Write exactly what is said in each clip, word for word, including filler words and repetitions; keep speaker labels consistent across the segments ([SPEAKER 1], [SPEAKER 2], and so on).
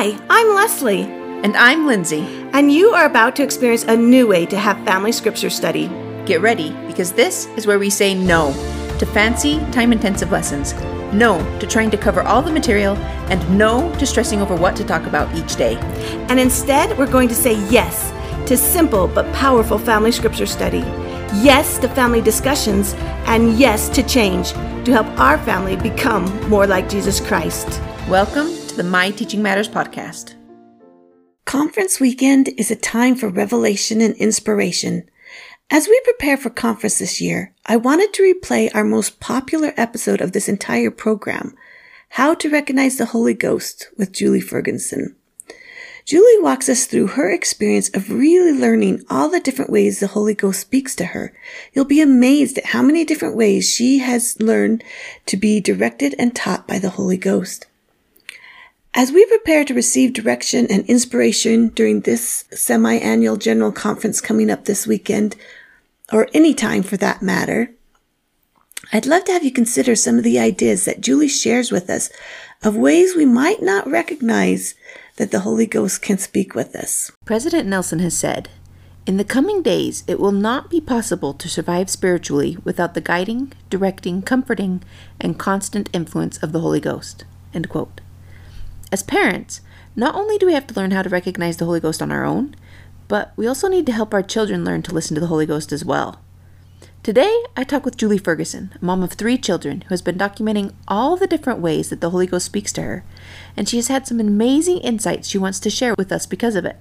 [SPEAKER 1] Hi, I'm Leslie.
[SPEAKER 2] And I'm Lindsay.
[SPEAKER 1] And you are about to experience a new way to have family scripture study.
[SPEAKER 2] Get ready, because this is where we say no to fancy, time-intensive lessons, no to trying to cover all the material, and no to stressing over what to talk about each day.
[SPEAKER 1] And instead, we're going to say yes to simple but powerful family scripture study. Yes to family discussions, and yes to change to help our family become more like Jesus Christ.
[SPEAKER 2] Welcome to the My Teaching Matters podcast.
[SPEAKER 1] Conference weekend is a time for revelation and inspiration. As we prepare for conference this year, I wanted to replay our most popular episode of this entire program, How to Recognize the Holy Ghost with Julie Ferguson. Julie walks us through her experience of really learning all the different ways the Holy Ghost speaks to her. You'll be amazed at how many different ways she has learned to be directed and taught by the Holy Ghost. As we prepare to receive direction and inspiration during this semi-annual general conference coming up this weekend, or any time for that matter, I'd love to have you consider some of the ideas that Julie shares with us of ways we might not recognize that the Holy Ghost can speak with us.
[SPEAKER 2] President Nelson has said, "In the coming days, it will not be possible to survive spiritually without the guiding, directing, comforting, and constant influence of the Holy Ghost." End quote. As parents, not only do we have to learn how to recognize the Holy Ghost on our own, but we also need to help our children learn to listen to the Holy Ghost as well. Today, I talk with Julie Ferguson, a mom of three children who has been documenting all the different ways that the Holy Ghost speaks to her, and she has had some amazing insights she wants to share with us because of it.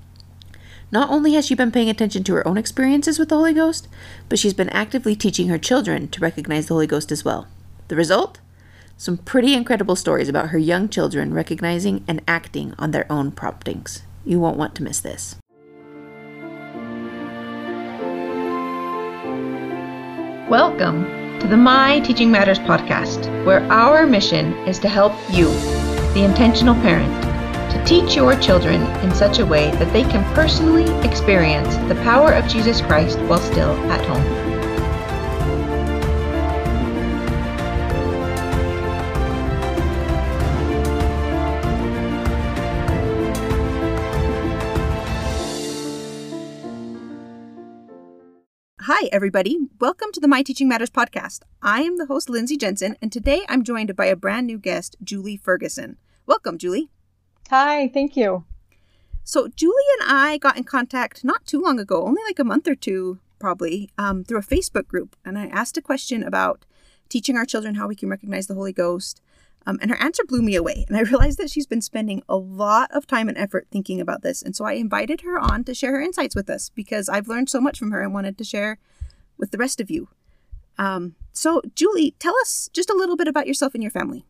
[SPEAKER 2] Not only has she been paying attention to her own experiences with the Holy Ghost, but she's been actively teaching her children to recognize the Holy Ghost as well. The result? Some pretty incredible stories about her young children recognizing and acting on their own promptings. You won't want to miss this. Welcome to the My Teaching Matters podcast, where our mission is to help you, the intentional parent, to teach your children in such a way that they can personally experience the power of Jesus Christ while still at home. Hi, everybody. Welcome to the My Teaching Matters podcast. I am the host, Lindsay Jensen, and today I'm joined by a brand new guest, Julie Ferguson. Welcome, Julie.
[SPEAKER 3] Hi, thank you.
[SPEAKER 2] So Julie and I got in contact not too long ago, only like a month or two probably, um, through a Facebook group. And I asked a question about teaching our children how we can recognize the Holy Ghost. Um, and her answer blew me away. And I realized that she's been spending a lot of time and effort thinking about this. And so I invited her on to share her insights with us because I've learned so much from her and wanted to share with the rest of you. Um, so Julie, tell us just a little bit about yourself and your family.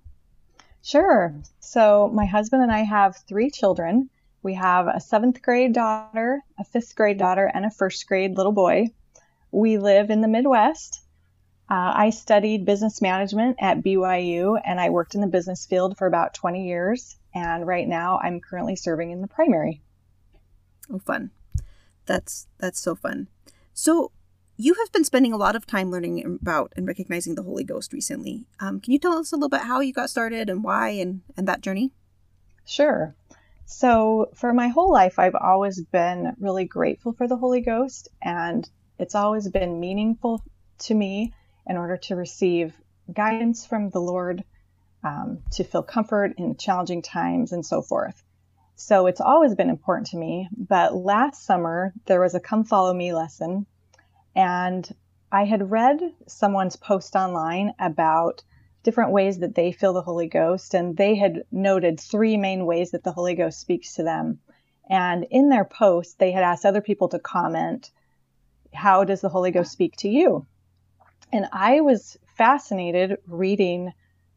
[SPEAKER 3] Sure. So my husband and I have three children. We have a seventh grade daughter, a fifth grade daughter, and a first grade little boy. We live in the Midwest. Uh, I studied business management at B Y U, and I worked in the business field for about twenty years. And right now I'm currently serving in the primary.
[SPEAKER 2] Oh, fun. That's, that's so fun. So you have been spending a lot of time learning about and recognizing the Holy Ghost recently. Um, can you tell us a little bit how you got started and why and, and that journey?
[SPEAKER 3] Sure. So for my whole life, I've always been really grateful for the Holy Ghost, and it's always been meaningful to me in order to receive guidance from the Lord, um, to feel comfort in challenging times and so forth. So it's always been important to me. But last summer, there was a Come Follow Me lesson, and I had read someone's post online about different ways that they feel the Holy Ghost, and they had noted three main ways that the Holy Ghost speaks to them. And in their post, they had asked other people to comment, how does the Holy Ghost speak to you? And I was fascinated reading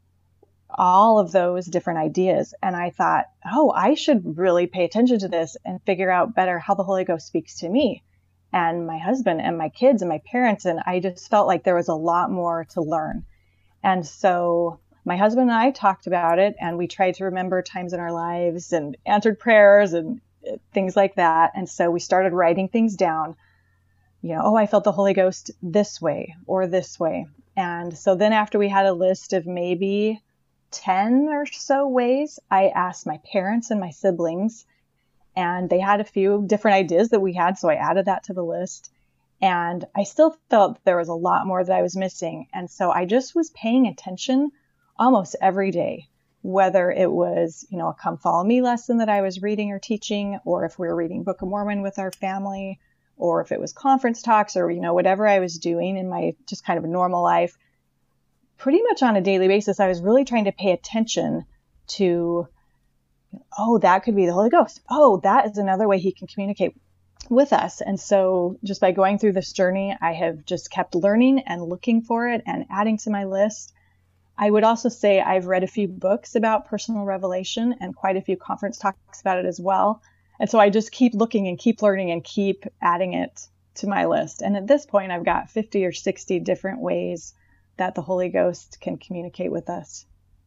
[SPEAKER 3] all of those different ideas. And I thought, oh, I should really pay attention to this and figure out better how the Holy Ghost speaks to me and my husband and my kids and my parents. And I just felt like there was a lot more to learn. And so my husband and I talked about it, and we tried to remember times in our lives and answered prayers and things like that. And so we started writing things down. You know, oh, I felt the Holy Ghost this way or this way. And so then after we had a list of maybe ten or so ways. I asked my parents and my siblings, and they had a few different ideas that we had, so I added that to the list. And I still felt there was a lot more that I was missing. And so I just was paying attention almost every day, whether it was, you know, a Come Follow Me lesson that I was reading or teaching, or if we were reading Book of Mormon with our family, or if it was conference talks, or, you know, whatever I was doing in my just kind of normal life. Pretty much on a daily basis, I was really trying to pay attention to, oh, that could be the Holy Ghost. Oh, that is another way he can communicate with us. And so just by going through this journey, I have just kept learning and looking for it and adding to my list. I would also say I've read a few books about personal revelation and quite a few conference talks about it as well. And so I just keep looking and keep learning and keep adding it to my list. And at this point, I've got fifty or sixty different ways that the Holy Ghost can communicate with us.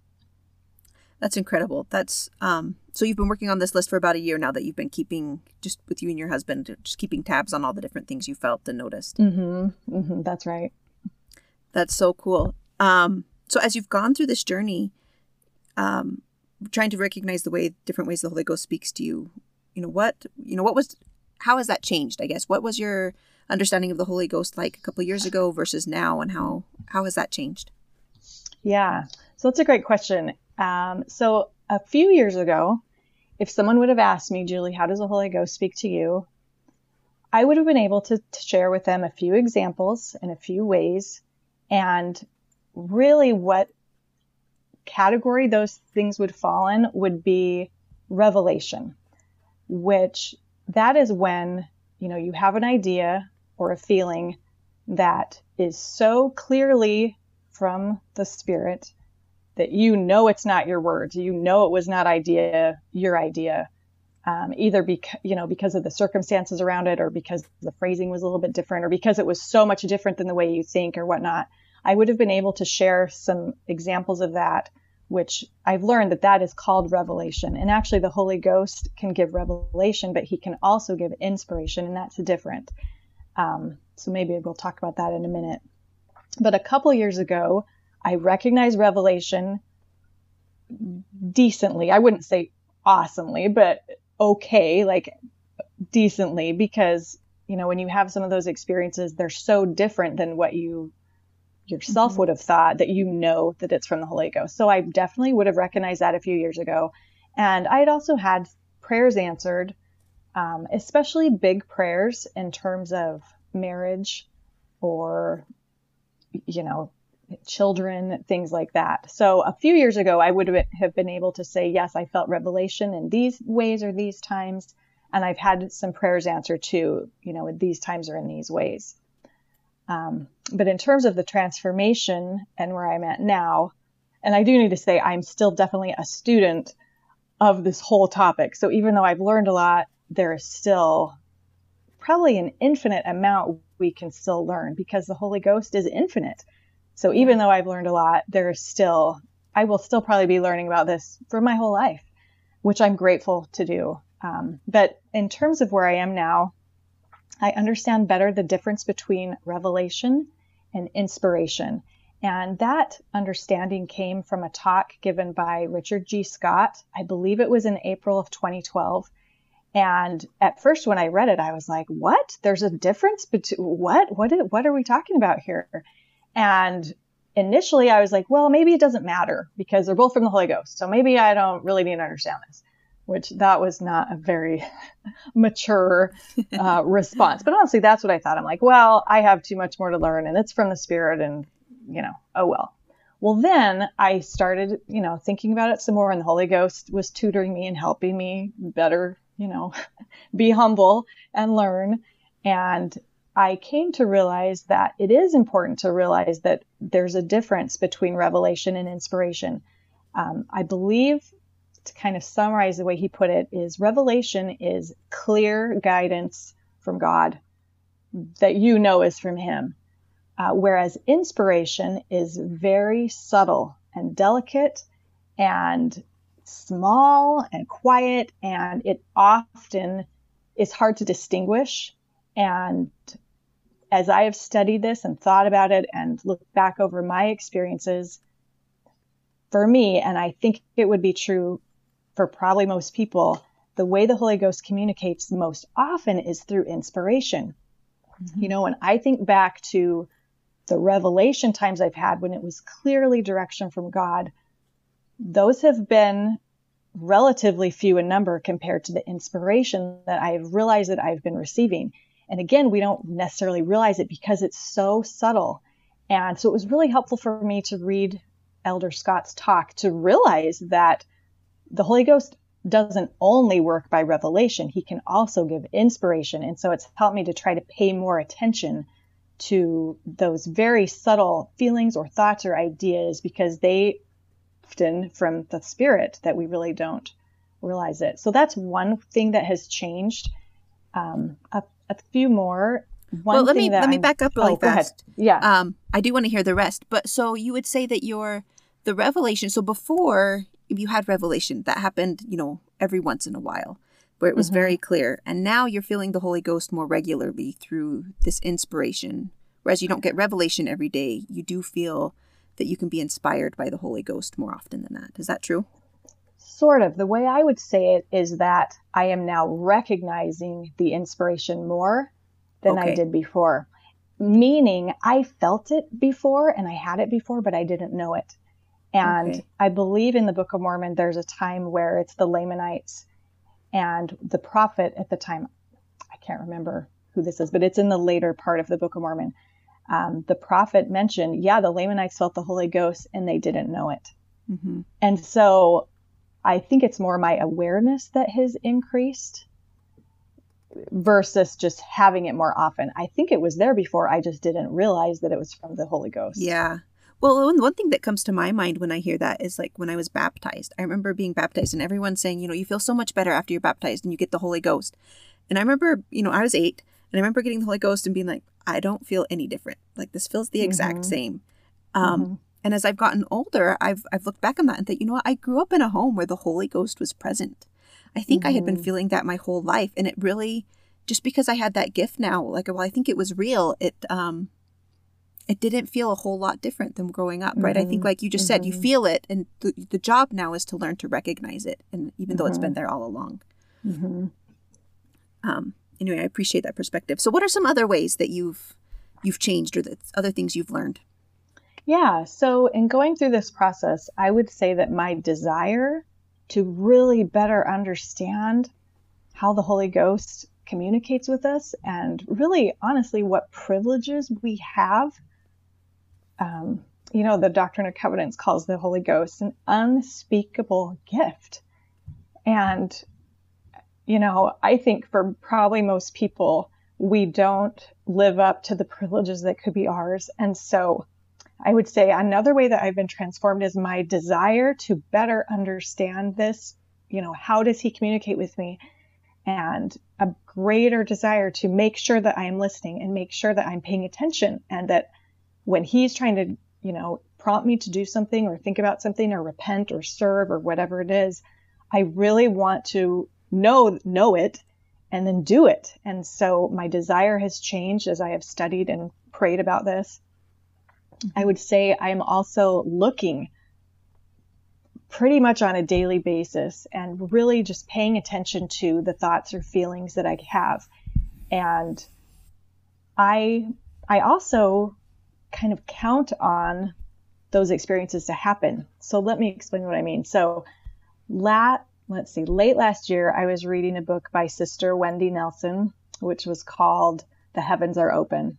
[SPEAKER 2] That's incredible. That's um, so you've been working on this list for about a year now that you've been keeping, just with you and your husband, just keeping tabs on all the different things you felt and noticed.
[SPEAKER 3] Mm-hmm. Mm-hmm. That's right.
[SPEAKER 2] That's so cool. Um, so as you've gone through this journey, um, trying to recognize the way, different ways the Holy Ghost speaks to you, you know, what, you know, what was, how has that changed, I guess? What was your understanding of the Holy Ghost like a couple of years ago versus now, and how, how has that changed?
[SPEAKER 3] Yeah. So that's a great question. Um, so a few years ago, if someone would have asked me, Julie, how does the Holy Ghost speak to you? I would have been able to, to share with them a few examples in a few ways, and really what category those things would fall in would be revelation, which that is when, you know, you have an idea or a feeling that is so clearly from the Spirit that you know it's not your words, you know it was not idea, your idea, um, either because, you know, because of the circumstances around it, or because the phrasing was a little bit different, or because it was so much different than the way you think or whatnot. I would have been able to share some examples of that, which I've learned that that is called revelation. And actually the Holy Ghost can give revelation, but he can also give inspiration, and that's different. Um, so maybe we'll talk about that in a minute. But a couple years ago, I recognized revelation decently. I wouldn't say awesomely, but okay, like decently, because, you know, when you have some of those experiences, they're so different than what you yourself mm-hmm. would have thought, that you know that it's from the Holy Ghost. So I definitely would have recognized that a few years ago. And I had also had prayers answered, um, especially big prayers in terms of marriage or, you know, children, things like that. So a few years ago, I would have been able to say, yes, I felt revelation in these ways or these times. And I've had some prayers answered too, you know, in these times or in these ways. Um, but in terms of the transformation and where I'm at now, and I do need to say, I'm still definitely a student of this whole topic. So even though I've learned a lot, there is still probably an infinite amount we can still learn, because the Holy Ghost is infinite. So even though I've learned a lot, there is still, I will still probably be learning about this for my whole life, which I'm grateful to do. Um, but in terms of where I am now, I understand better the difference between revelation and inspiration. And that understanding came from a talk given by Richard G. Scott. I believe it was in April of twenty twelve. And at first when I read it, I was like, what? There's a difference between what? What, is, what are we talking about here? And initially I was like, well, maybe it doesn't matter because they're both from the Holy Ghost. So maybe I don't really need to understand this, which that was not a very mature uh, response. But honestly, that's what I thought. I'm like, well, I have too much more to learn and it's from the Spirit and, you know, oh, well. Well, then I started, you know, thinking about it some more, and the Holy Ghost was tutoring me and helping me better, you know, be humble and learn. And I came to realize that it is important to realize that there's a difference between revelation and inspiration. Um, I believe, to kind of summarize the way he put it, is revelation is clear guidance from God that you know is from him. Uh, whereas inspiration is very subtle and delicate and small and quiet, and it often is hard to distinguish. And as I have studied this and thought about it and looked back over my experiences, for me, and I think it would be true for probably most people, the way the Holy Ghost communicates most often is through inspiration. Mm-hmm. You know, when I think back to the revelation times I've had when it was clearly direction from God, those have been relatively few in number compared to the inspiration that I've realized that I've been receiving. And again, we don't necessarily realize it because it's so subtle. And so it was really helpful for me to read Elder Scott's talk to realize that the Holy Ghost doesn't only work by revelation. He can also give inspiration. And so it's helped me to try to pay more attention to those very subtle feelings or thoughts or ideas, because they often from the Spirit that we really don't realize it. So that's one thing that has changed. Um, a, a few more. One
[SPEAKER 2] well, let me
[SPEAKER 3] let
[SPEAKER 2] I'm,
[SPEAKER 3] me
[SPEAKER 2] back up really
[SPEAKER 3] oh,
[SPEAKER 2] fast.
[SPEAKER 3] Yeah.
[SPEAKER 2] Um, I do want to hear the rest. But so you would say that your the revelation. So before you had revelation that happened, you know, every once in a while, where it was mm-hmm. very clear, and now you're feeling the Holy Ghost more regularly through this inspiration. Whereas you don't get revelation every day, you do feel that you can be inspired by the Holy Ghost more often than that. Is that true?
[SPEAKER 3] Sort of. The way I would say it is that I am now recognizing the inspiration more than okay. I did before. Meaning I felt it before and I had it before, but I didn't know it. And okay. I believe in the Book of Mormon, there's a time where it's the Lamanites and the prophet at the time. I can't remember who this is, but it's in the later part of the Book of Mormon. Um, the prophet mentioned, yeah, the Lamanites felt the Holy Ghost and they didn't know it. Mm-hmm. And so I think it's more my awareness that has increased versus just having it more often. I think it was there before. I just didn't realize that it was from the Holy Ghost.
[SPEAKER 2] Yeah. Well, one thing that comes to my mind when I hear that is like when I was baptized. I remember being baptized and everyone saying, you know, you feel so much better after you're baptized and you get the Holy Ghost. And I remember, you know, I was eight and I remember getting the Holy Ghost and being like, I don't feel any different. Like this feels the exact mm-hmm. same. Um, mm-hmm. And as I've gotten older, I've I've looked back on that and thought, you know what? I grew up in a home where the Holy Ghost was present. I think mm-hmm. I had been feeling that my whole life. And it really, just because I had that gift now, like, well, I think it was real. It um, it didn't feel a whole lot different than growing up, right? Mm-hmm. I think like you just mm-hmm. said, you feel it. And the, the job now is to learn to recognize it. And even though mm-hmm. it's been there all along. Mm-hmm. Um. Anyway, I appreciate that perspective. So what are some other ways that you've you've changed or the other things you've learned?
[SPEAKER 3] Yeah. So in going through this process, I would say that my desire to really better understand how the Holy Ghost communicates with us and really, honestly, what privileges we have. Um, you know, the Doctrine and Covenants calls the Holy Ghost an unspeakable gift. And you know, I think for probably most people, we don't live up to the privileges that could be ours. And so I would say another way that I've been transformed is my desire to better understand this. You know, how does he communicate with me? And a greater desire to make sure that I am listening and make sure that I'm paying attention and that when he's trying to, you know, prompt me to do something or think about something or repent or serve or whatever it is, I really want to know know it and then do it. And so my desire has changed as I have studied and prayed about this. I would say I'm also looking pretty much on a daily basis and really just paying attention to the thoughts or feelings that I have. And I I also kind of count on those experiences to happen. So let me explain what I mean. So lat Let's see, late last year, I was reading a book by Sister Wendy Nelson, which was called The Heavens Are Open.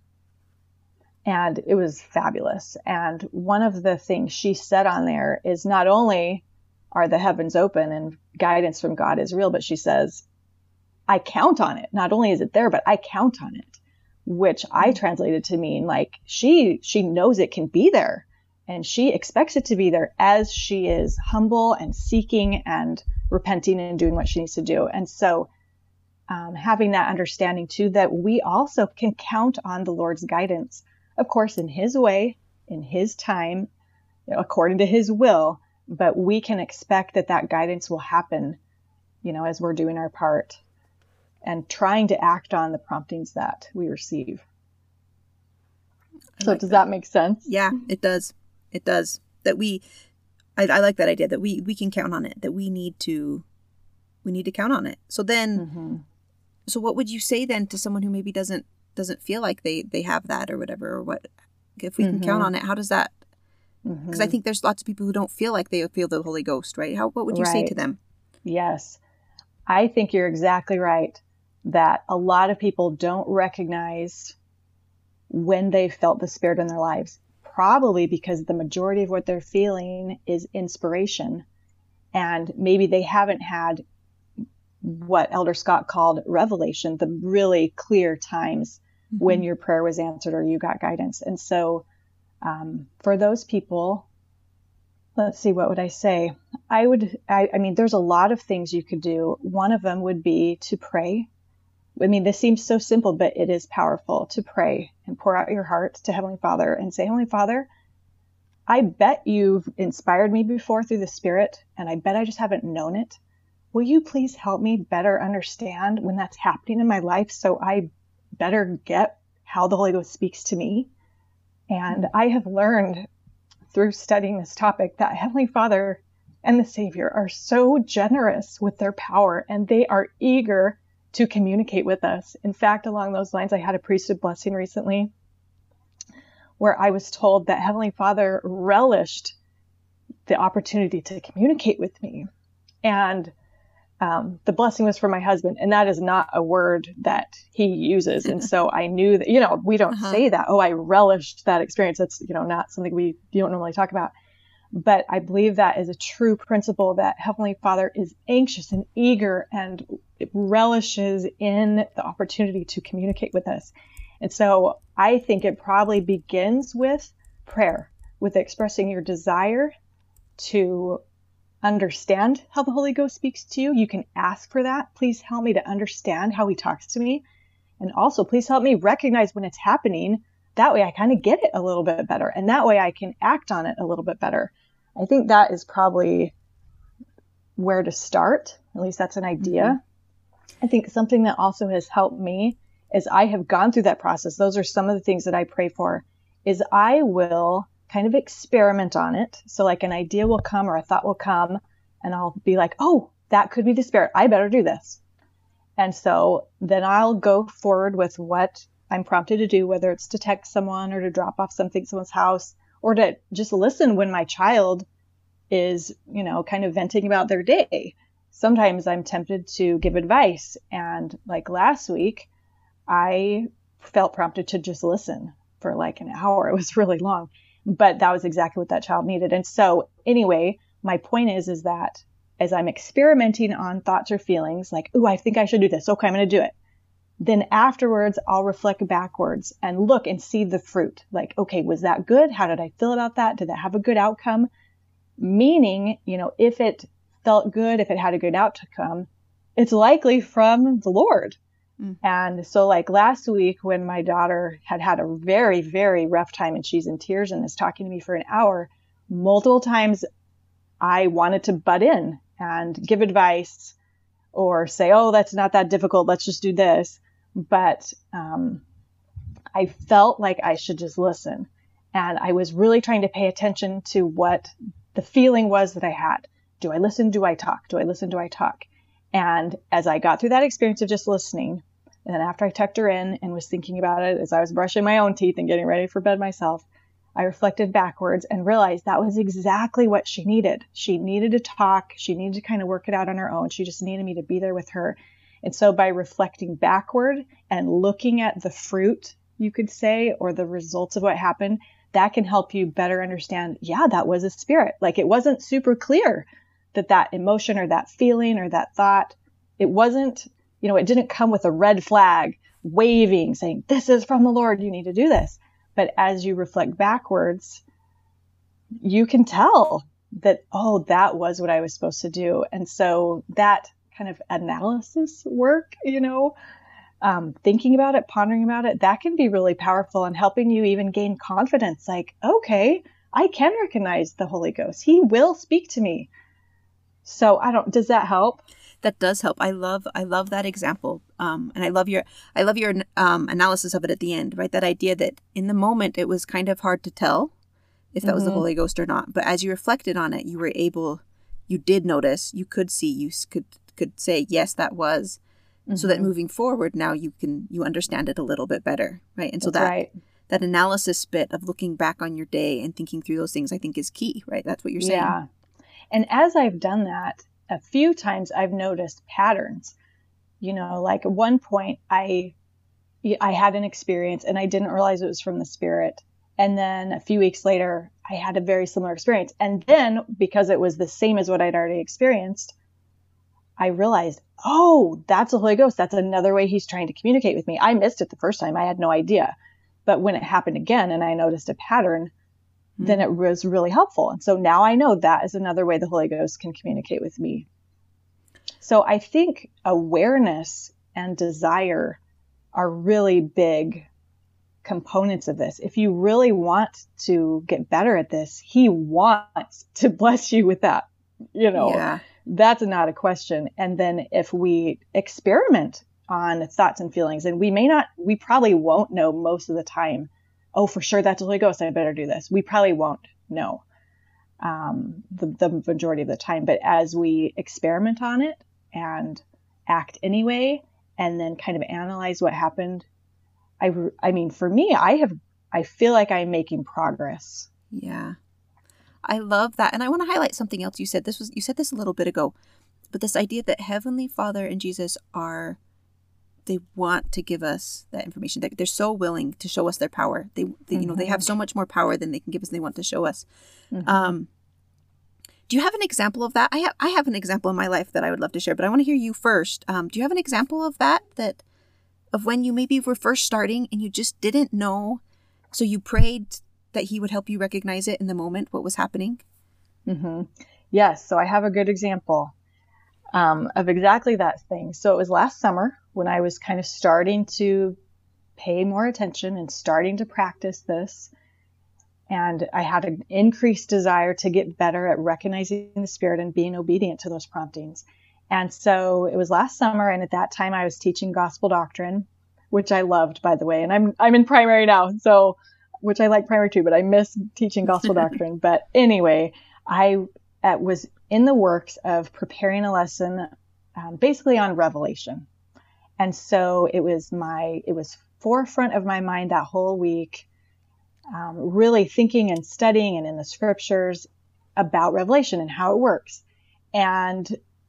[SPEAKER 3] And it was fabulous. And one of the things she said on there is not only are the heavens open and guidance from God is real, but she says, I count on it. Not only is it there, but I count on it, which I translated to mean like she she knows it can be there. And she expects it to be there as she is humble and seeking and repenting and doing what she needs to do. And so um, having that understanding too, that we also can count on the Lord's guidance, of course, in his way, in his time, you know, according to his will, but we can expect that that guidance will happen, you know, as we're doing our part and trying to act on the promptings that we receive. I so like does that. that make sense?
[SPEAKER 2] Yeah, it does. It does. That we, I, I like that idea that we, we can count on it, that we need to, we need to count on it. So then, mm-hmm. so what would you say then to someone who maybe doesn't, doesn't feel like they, they have that or whatever, or what, if we mm-hmm. can count on it, how does that, because mm-hmm. I think there's lots of people who don't feel like they feel the Holy Ghost, right? How, what would you right. say to them?
[SPEAKER 3] Yes. I think you're exactly right that a lot of people don't recognize when they felt the Spirit in their lives, probably because the majority of what they're feeling is inspiration. And maybe they haven't had what Elder Scott called revelation, the really clear times mm-hmm. when your prayer was answered or you got guidance. And so um, for those people, let's see, what would I say? I would, I, I mean, there's a lot of things you could do. One of them would be to pray. I mean, this seems so simple, but it is powerful to pray and pour out your heart to Heavenly Father and say, Heavenly Father, I bet you've inspired me before through the Spirit, and I bet I just haven't known it. Will you please help me better understand when that's happening in my life so I better get how the Holy Ghost speaks to me? And I have learned through studying this topic that Heavenly Father and the Savior are so generous with their power, and they are eager to communicate with us. In fact, along those lines, I had a priesthood blessing recently where I was told that Heavenly Father relished the opportunity to communicate with me. And um, the blessing was for my husband, and that is not a word that he uses. And so I knew that, you know, we don't uh-huh. say that, oh, I relished that experience. That's, you know, not something we you don't normally talk about. But I believe that is a true principle, that Heavenly Father is anxious and eager and relishes in the opportunity to communicate with us. And so I think it probably begins with prayer, with expressing your desire to understand how the Holy Ghost speaks to you. You can ask for that. Please help me to understand how he talks to me. And also, please help me recognize when it's happening. That way I kind of get it a little bit better. And that way I can act on it a little bit better. I think that is probably where to start. At least that's an idea. Mm-hmm. I think something that also has helped me is I have gone through that process. Those are some of the things that I pray for, is I will kind of experiment on it. So like an idea will come or a thought will come and I'll be like, oh, that could be the Spirit. I better do this. And so then I'll go forward with what I'm prompted to do, whether it's to text someone or to drop off something at someone's house, or to just listen when my child is, you know, kind of venting about their day. Sometimes I'm tempted to give advice. And like last week, I felt prompted to just listen for like an hour. It was really long, but that was exactly what that child needed. And so anyway, my point is, is that as I'm experimenting on thoughts or feelings, like, oh, I think I should do this. Okay, I'm going to do it. Then afterwards, I'll reflect backwards and look and see the fruit. Like, okay, was that good? How did I feel about that? Did that have a good outcome? Meaning, you know, if it felt good, if it had a good outcome, it's likely from the Lord. Mm. And so like last week when my daughter had had a very, very rough time and she's in tears and is talking to me for an hour, multiple times I wanted to butt in and give advice or say, oh, that's not that difficult. Let's just do this. But um, I felt like I should just listen. And I was really trying to pay attention to what the feeling was that I had. Do I listen? Do I talk? Do I listen? Do I talk? And as I got through that experience of just listening, and then after I tucked her in and was thinking about it as I was brushing my own teeth and getting ready for bed myself, I reflected backwards and realized that was exactly what she needed. She needed to talk. She needed to kind of work it out on her own. She just needed me to be there with her. And so by reflecting backward and looking at the fruit, you could say, or the results of what happened, that can help you better understand, yeah, that was a Spirit. Like it wasn't super clear that that emotion or that feeling or that thought, it wasn't, you know, it didn't come with a red flag waving saying, this is from the Lord, you need to do this. But as you reflect backwards, you can tell that, oh, that was what I was supposed to do. And so that kind of analysis work, you know, um, thinking about it, pondering about it, that can be really powerful and helping you even gain confidence. Like, okay, I can recognize the Holy Ghost. He will speak to me. So I don't, does that help?
[SPEAKER 2] That does help. I love, I love that example. Um, and I love your, I love your um, analysis of it at the end, right? That idea that in the moment it was kind of hard to tell if that mm-hmm. was the Holy Ghost or not. But as you reflected on it, you were able, you did notice, you could see, you could could say, yes, that was. Mm-hmm. So that moving forward, now you can, you understand it a little bit better, right? And so
[SPEAKER 3] That's
[SPEAKER 2] that
[SPEAKER 3] right.
[SPEAKER 2] that analysis bit of looking back on your day and thinking through those things, I think is key, right? That's what you're saying.
[SPEAKER 3] Yeah. And as I've done that, a few times I've noticed patterns. You know, like at one point I I had an experience and I didn't realize it was from the Spirit. And then a few weeks later, I had a very similar experience. And then because it was the same as what I'd already experienced, I realized, oh, that's the Holy Ghost. That's another way he's trying to communicate with me. I missed it the first time. I had no idea. But when it happened again and I noticed a pattern, mm-hmm. then it was really helpful. And so now I know that is another way the Holy Ghost can communicate with me. So I think awareness and desire are really big components of this. If you really want to get better at this, he wants to bless you with that. You know,
[SPEAKER 2] yeah.
[SPEAKER 3] That's not a question. And then if we experiment on thoughts and feelings, and we may not, we probably won't know most of the time, oh, for sure, that's the Holy Ghost, I better do this. We probably won't know um, the, the majority of the time. But as we experiment on it and act anyway, and then kind of analyze what happened, I, I mean, for me, I have, I feel like I'm making progress.
[SPEAKER 2] Yeah. I love that. And I want to highlight something else you said. This was, you said this a little bit ago, but this idea that Heavenly Father and Jesus are, they want to give us that information. They're, they're so willing to show us their power. They, they mm-hmm. you know, they have so much more power than they can give us. And they want to show us. Mm-hmm. Um, do you have an example of that? I have, I have an example in my life that I would love to share, but I want to hear you first. Um, do you have an example of that, that of when you maybe were first starting and you just didn't know, so you prayed that he would help you recognize it in the moment, what was happening?
[SPEAKER 3] Mm-hmm. Yes. So I have a good example um, of exactly that thing. So it was last summer when I was kind of starting to pay more attention and starting to practice this. And I had an increased desire to get better at recognizing the Spirit and being obedient to those promptings. And so it was last summer. And at that time I was teaching gospel doctrine, which I loved, by the way. And I'm, I'm in primary now. So which I like primary too, but I miss teaching gospel doctrine. But anyway, I uh, was in the works of preparing a lesson um, basically on Revelation. And so it was my, it was forefront of my mind that whole week, um, really thinking and studying and in the scriptures about Revelation and how it works. And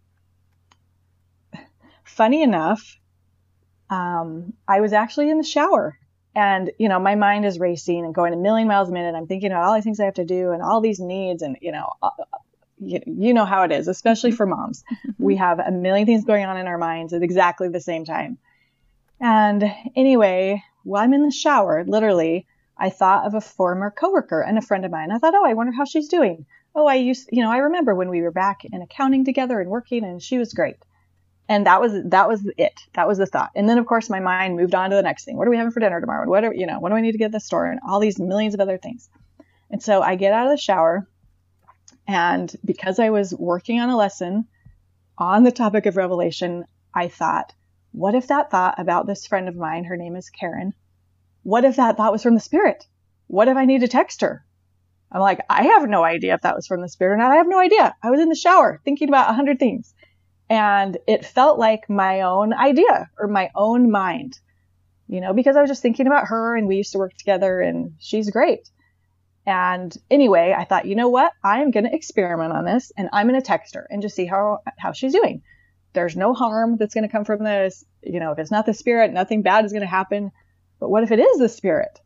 [SPEAKER 3] funny enough, um, I was actually in the shower. And, you know, my mind is racing and going a million miles a minute. I'm thinking about all these things I have to do and all these needs. And, you know, uh, you, you know how it is, especially for moms. We have a million things going on in our minds at exactly the same time. And anyway, while I'm in the shower, literally, I thought of a former coworker and a friend of mine. I thought, oh, I wonder how she's doing. Oh, I used, you know, I remember when we were back in accounting together and working, and she was great. And that was, that was it. That was the thought. And then of course my mind moved on to the next thing. What are we having for dinner tomorrow? What are, you know, what do I need to get at the store? And all these millions of other things. And so I get out of the shower, and because I was working on a lesson on the topic of Revelation, I thought, what if that thought about this friend of mine, her name is Karen, what if that thought was from the Spirit? What if I need to text her? I'm like, I have no idea if that was from the Spirit or not. I have no idea. I was in the shower thinking about a hundred things. And it felt like my own idea or my own mind, you know, because I was just thinking about her and we used to work together and she's great. And anyway, I thought, you know what? I am going to experiment on this and I'm going to text her and just see how, how she's doing. There's no harm that's going to come from this. You know, if it's not the Spirit, nothing bad is going to happen. But what if it is the Spirit?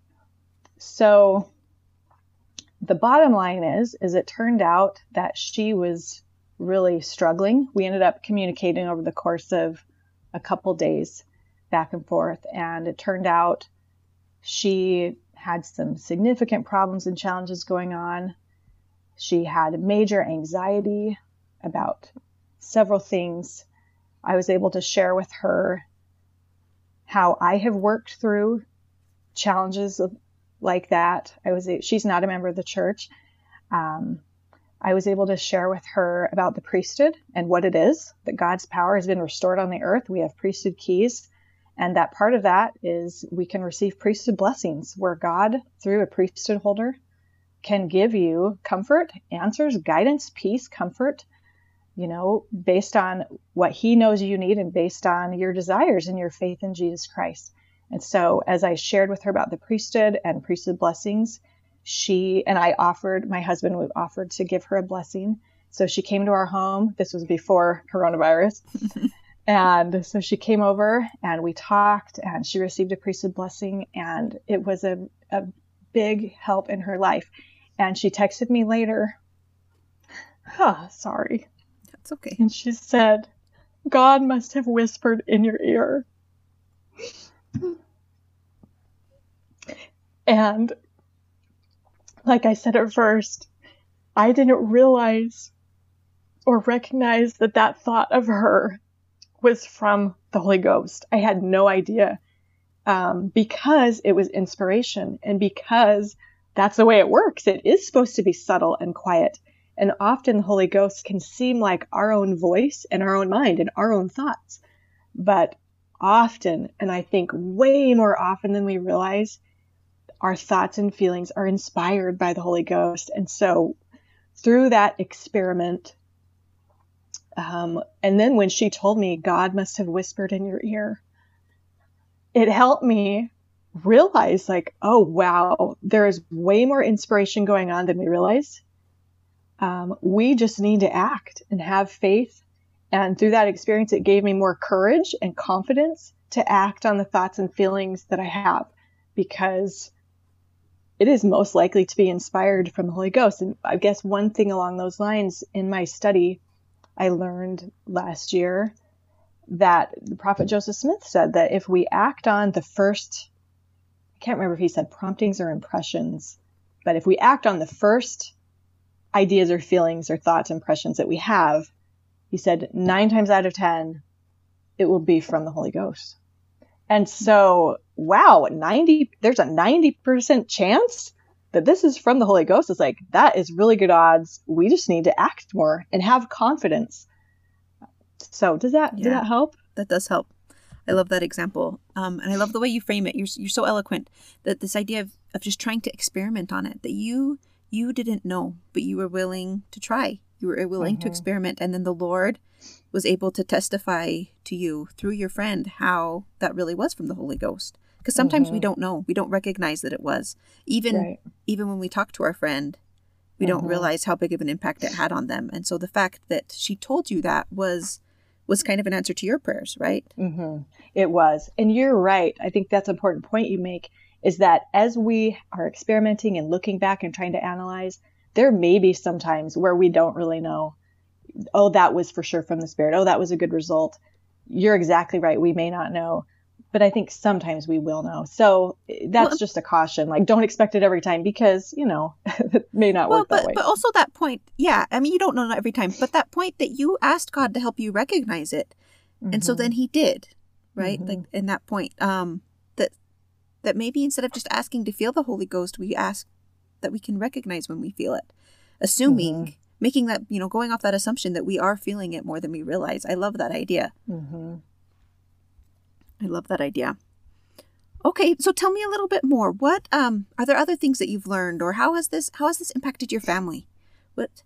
[SPEAKER 3] So the bottom line is, is it turned out that she was really struggling. We ended up communicating over the course of a couple days back and forth. And it turned out she had some significant problems and challenges going on. She had major anxiety about several things. I was able to share with her how I have worked through challenges of, like that. I was, she's not a member of the church. Um, I was able to share with her about the priesthood and what it is, that God's power has been restored on the earth. We have priesthood keys. And that part of that is we can receive priesthood blessings where God, through a priesthood holder, can give you comfort, answers, guidance, peace, comfort, you know, based on what he knows you need and based on your desires and your faith in Jesus Christ. And so as I shared with her about the priesthood and priesthood blessings, she and I offered, my husband offered to give her a blessing. So she came to our home. This was before coronavirus. And so she came over and we talked and she received a priesthood blessing, and it was a, a big help in her life. And she texted me later, oh, sorry.
[SPEAKER 2] That's okay.
[SPEAKER 3] And she said, God must have whispered in your ear. And like I said at first, I didn't realize or recognize that that thought of her was from the Holy Ghost. I had no idea, um, because it was inspiration and because that's the way it works. It is supposed to be subtle and quiet. And often the Holy Ghost can seem like our own voice and our own mind and our own thoughts. But often, and I think way more often than we realize, our thoughts and feelings are inspired by the Holy Ghost. And so through that experiment, um, and then when she told me, God must have whispered in your ear, it helped me realize like, oh, wow, there is way more inspiration going on than we realize. Um, we just need to act and have faith. And through that experience, it gave me more courage and confidence to act on the thoughts and feelings that I have, because it is most likely to be inspired from the Holy Ghost. And I guess one thing along those lines in my study, I learned last year that the prophet Joseph Smith said that if we act on the first, I can't remember if he said promptings or impressions, but if we act on the first ideas or feelings or thoughts, impressions that we have, he said nine times out of ten, it will be from the Holy Ghost. And so, wow, ninety, there's a ninety percent chance that this is from the Holy Ghost. It's like, that is really good odds. We just need to act more and have confidence. So does that,
[SPEAKER 2] yeah,
[SPEAKER 3] does that help?
[SPEAKER 2] That does help. I love that example. Um, and I love the way you frame it. You're, you're so eloquent that this idea of, of just trying to experiment on it, that you, you didn't know, but you were willing to try. You were willing mm-hmm. to experiment. And then the Lord was able to testify to you through your friend how that really was from the Holy Ghost. Because sometimes mm-hmm. we don't know. We don't recognize that it was. Even right. even when we talk to our friend, we mm-hmm. don't realize how big of an impact it had on them. And so the fact that she told you that was was kind of an answer to your prayers, right?
[SPEAKER 3] Mm-hmm. It was. And you're right. I think that's an important point you make, is that as we are experimenting and looking back and trying to analyze, there may be some times where we don't really know, oh, that was for sure from the Spirit. Oh, that was a good result. You're exactly right. We may not know, but I think sometimes we will know. So that's well, just a caution. Like, don't expect it every time, because, you know, it may not well, work
[SPEAKER 2] but,
[SPEAKER 3] that way.
[SPEAKER 2] But also that point, yeah, I mean, you don't know every time, but that point that you asked God to help you recognize it. Mm-hmm. And so then he did, right? Mm-hmm. Like in that point, um, that, that maybe instead of just asking to feel the Holy Ghost, we ask that we can recognize when we feel it, assuming, mm-hmm. making that, you know, going off that assumption that we are feeling it more than we realize. I love that idea.
[SPEAKER 3] Mm-hmm.
[SPEAKER 2] I love that idea. Okay, so tell me a little bit more. What um are there other things that you've learned, or how has this how has this impacted your family? What?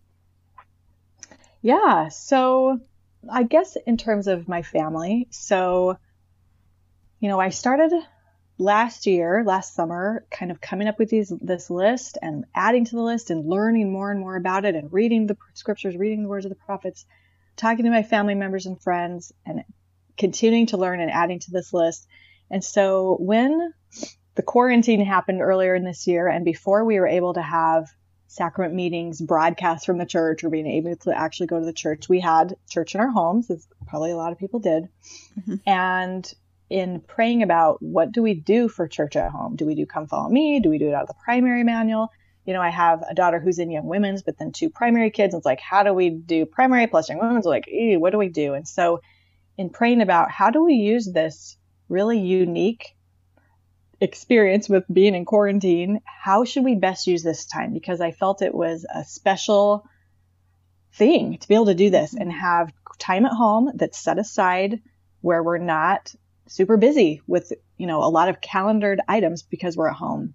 [SPEAKER 3] Yeah, so I guess in terms of my family, so you know, I started last year, last summer, kind of coming up with these this list and adding to the list and learning more and more about it and reading the scriptures, reading the words of the prophets, talking to my family members and friends, and continuing to learn and adding to this list. And so when the quarantine happened earlier in this year, and before we were able to have sacrament meetings broadcast from the church or being able to actually go to the church, we had church in our homes, as probably a lot of people did. Mm-hmm. And in praying about what do we do for church at home? Do we do Come Follow Me? Do we do it out of the primary manual? You know, I have a daughter who's in young women's, but then two primary kids. And it's like, how do we do primary plus young women's? Like, ew, what do we do? And so in praying about how do we use this really unique experience with being in quarantine, how should we best use this time? Because I felt it was a special thing to be able to do this and have time at home that's set aside where we're not super busy with, you know, a lot of calendared items because we're at home.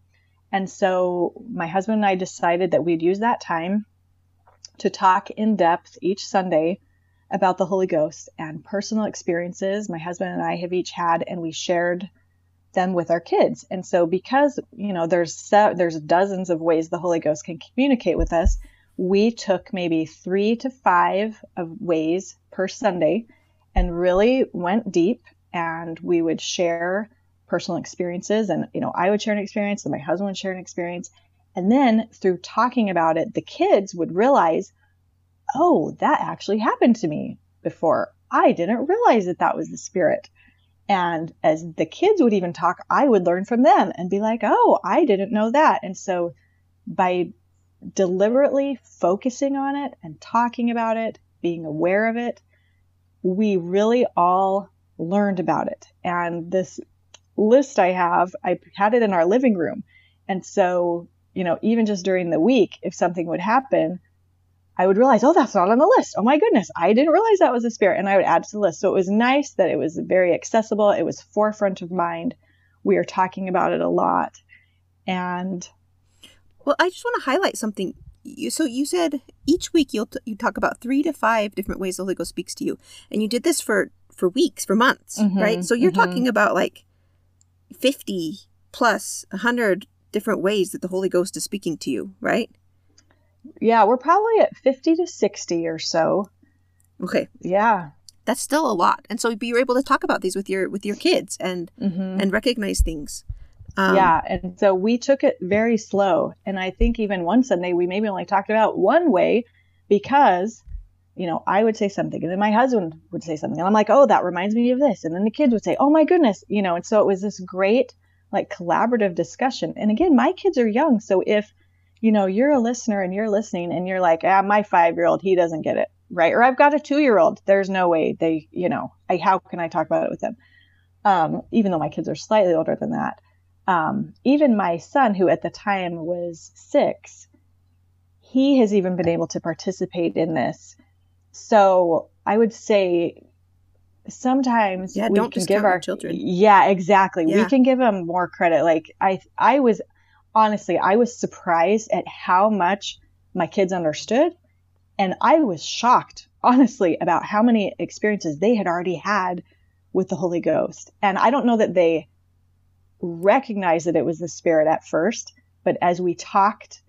[SPEAKER 3] And so my husband and I decided that we'd use that time to talk in depth each Sunday about the Holy Ghost and personal experiences my husband and I have each had, and we shared them with our kids. And so because, you know, there's se- there's dozens of ways the Holy Ghost can communicate with us, we took maybe three to five of ways per Sunday and really went deep, and we would share personal experiences. And, you know, I would share an experience and my husband would share an experience. And then through talking about it, the kids would realize, oh, that actually happened to me before. I didn't realize that that was the Spirit. And as the kids would even talk, I would learn from them and be like, oh, I didn't know that. And so by deliberately focusing on it and talking about it, being aware of it, we really all learned about it. And this list I have, I had it in our living room. And so, you know, even just during the week, if something would happen, I would realize, oh, that's not on the list. Oh my goodness, I didn't realize that was a Spirit. And I would add to the list. So it was nice that it was very accessible. It was forefront of mind. We are talking about it a lot. And
[SPEAKER 2] well, I just want to highlight something. You, so you said each week you'll t- you talk about three to five different ways the Holy Ghost speaks to you. And you did this for, for weeks, for months, mm-hmm, right? So you're mm-hmm. talking about like fifty plus one hundred different ways that the Holy Ghost is speaking to you, right?
[SPEAKER 3] Yeah, we're probably at fifty to sixty or so.
[SPEAKER 2] Okay.
[SPEAKER 3] Yeah.
[SPEAKER 2] That's still a lot. And so you were able to talk about these with your with your kids and mm-hmm. and recognize things.
[SPEAKER 3] Um, yeah. And so we took it very slow. And I think even one Sunday we maybe only talked about one way because, you know, I would say something and then my husband would say something. And I'm like, oh, that reminds me of this. And then the kids would say, oh, my goodness. You know, and so it was this great like collaborative discussion. And again, my kids are young. So if you know, you're a listener and you're listening and you're like, ah, my five-year-old, he doesn't get it, right? Or I've got a two-year-old. There's no way they, you know, I, how can I talk about it with them? Um, even though my kids are slightly older than that. Um, even my son, who at the time was six, he has even been able to participate in this. So I would say sometimes
[SPEAKER 2] yeah,
[SPEAKER 3] we
[SPEAKER 2] don't
[SPEAKER 3] can give our
[SPEAKER 2] children.
[SPEAKER 3] Yeah, exactly.
[SPEAKER 2] Yeah.
[SPEAKER 3] We can give them more credit. Like I, I was Honestly, I was surprised at how much my kids understood. And I was shocked, honestly, about how many experiences they had already had with the Holy Ghost. And I don't know that they recognized that it was the Spirit at first, but as we talked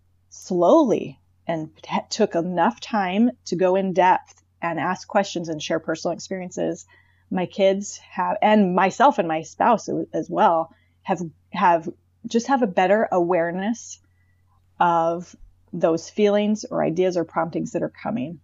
[SPEAKER 3] slowly and t- took enough time to go in depth and ask questions and share personal experiences, my kids have, and myself and my spouse as well, have have just have a better awareness of those feelings or ideas or promptings that are coming.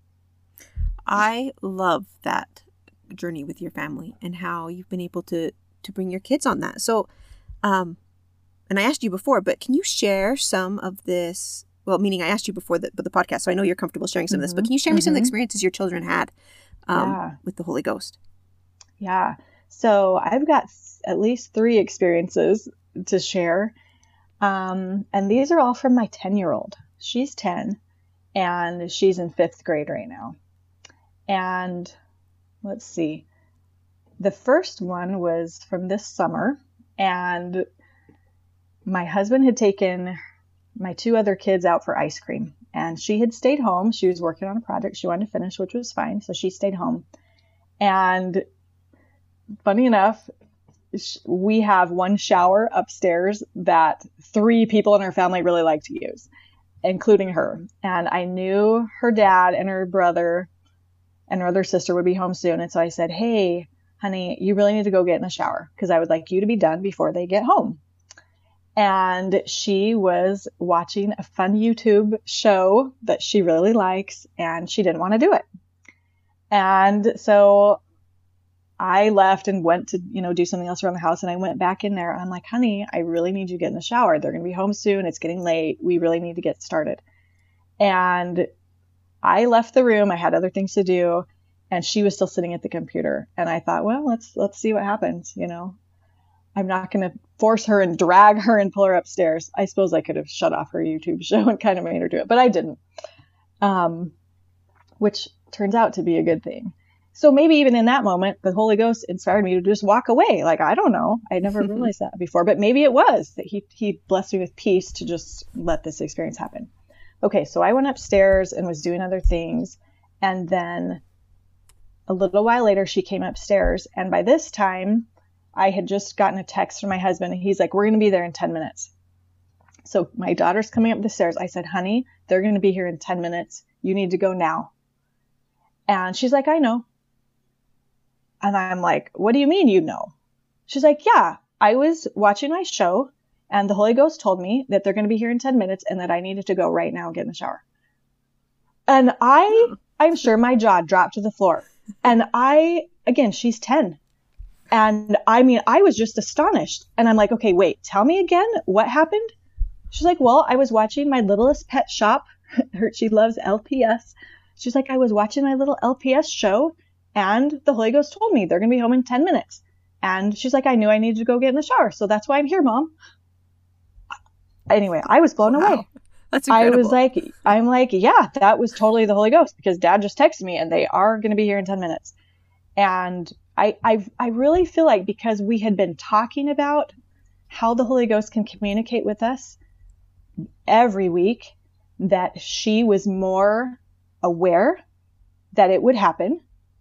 [SPEAKER 2] I love that journey with your family and how you've been able to, to bring your kids on that. So, um, and I asked you before, but can you share some of this? Well, meaning I asked you before the, the podcast, so I know you're comfortable sharing some mm-hmm. of this, but can you share me mm-hmm. some of the experiences your children had um, yeah. with the Holy Ghost?
[SPEAKER 3] Yeah. So I've got at least three experiences to share. Um, and these are all from my ten-year-old. She's ten, and she's in fifth grade right now. And let's see. The first one was from this summer, and my husband had taken my two other kids out for ice cream, and she had stayed home. She was working on a project she wanted to finish, which was fine, so she stayed home. And funny enough, we have one shower upstairs that three people in our family really like to use, including her. And I knew her dad and her brother and her other sister would be home soon. And so I said, hey, honey, you really need to go get in the shower because I would like you to be done before they get home. And she was watching a fun YouTube show that she really likes, and she didn't want to do it. And so I left and went to, you know, do something else around the house. And I went back in there. And I'm like, honey, I really need you to get in the shower. They're going to be home soon. It's getting late. We really need to get started. And I left the room. I had other things to do. And she was still sitting at the computer. And I thought, well, let's, let's see what happens. You know, I'm not going to force her and drag her and pull her upstairs. I suppose I could have shut off her YouTube show and kind of made her do it, but I didn't. Um, which turns out to be a good thing. So maybe even in that moment, the Holy Ghost inspired me to just walk away. Like, I don't know. I never realized that before, but maybe it was that he, he blessed me with peace to just let this experience happen. Okay. So I went upstairs and was doing other things. And then a little while later, she came upstairs. And by this time, I had just gotten a text from my husband, and he's like, we're going to be there in ten minutes. So my daughter's coming up the stairs. I said, honey, they're going to be here in ten minutes. You need to go now. And she's like, I know. And I'm like, what do you mean you know? She's like, yeah, I was watching my show and the Holy Ghost told me that they're going to be here in ten minutes and that I needed to go right now and get in the shower. And I, I'm sure my jaw dropped to the floor. And I, again, she's ten. And I mean, I was just astonished. And I'm like, okay, wait, tell me again what happened? She's like, well, I was watching My Littlest Pet Shop. Her, she loves L P S. She's like, I was watching my little L P S show. And the Holy Ghost told me they're going to be home in ten minutes. And she's like, I knew I needed to go get in the shower. So that's why I'm here, Mom. Anyway, I was blown
[SPEAKER 2] Wow.
[SPEAKER 3] away.
[SPEAKER 2] That's incredible.
[SPEAKER 3] I was like, I'm like, yeah, that was totally the Holy Ghost because Dad just texted me and they are going to be here in ten minutes. And I, I, I really feel like because we had been talking about how the Holy Ghost can communicate with us every week, that she was more aware that it would happen.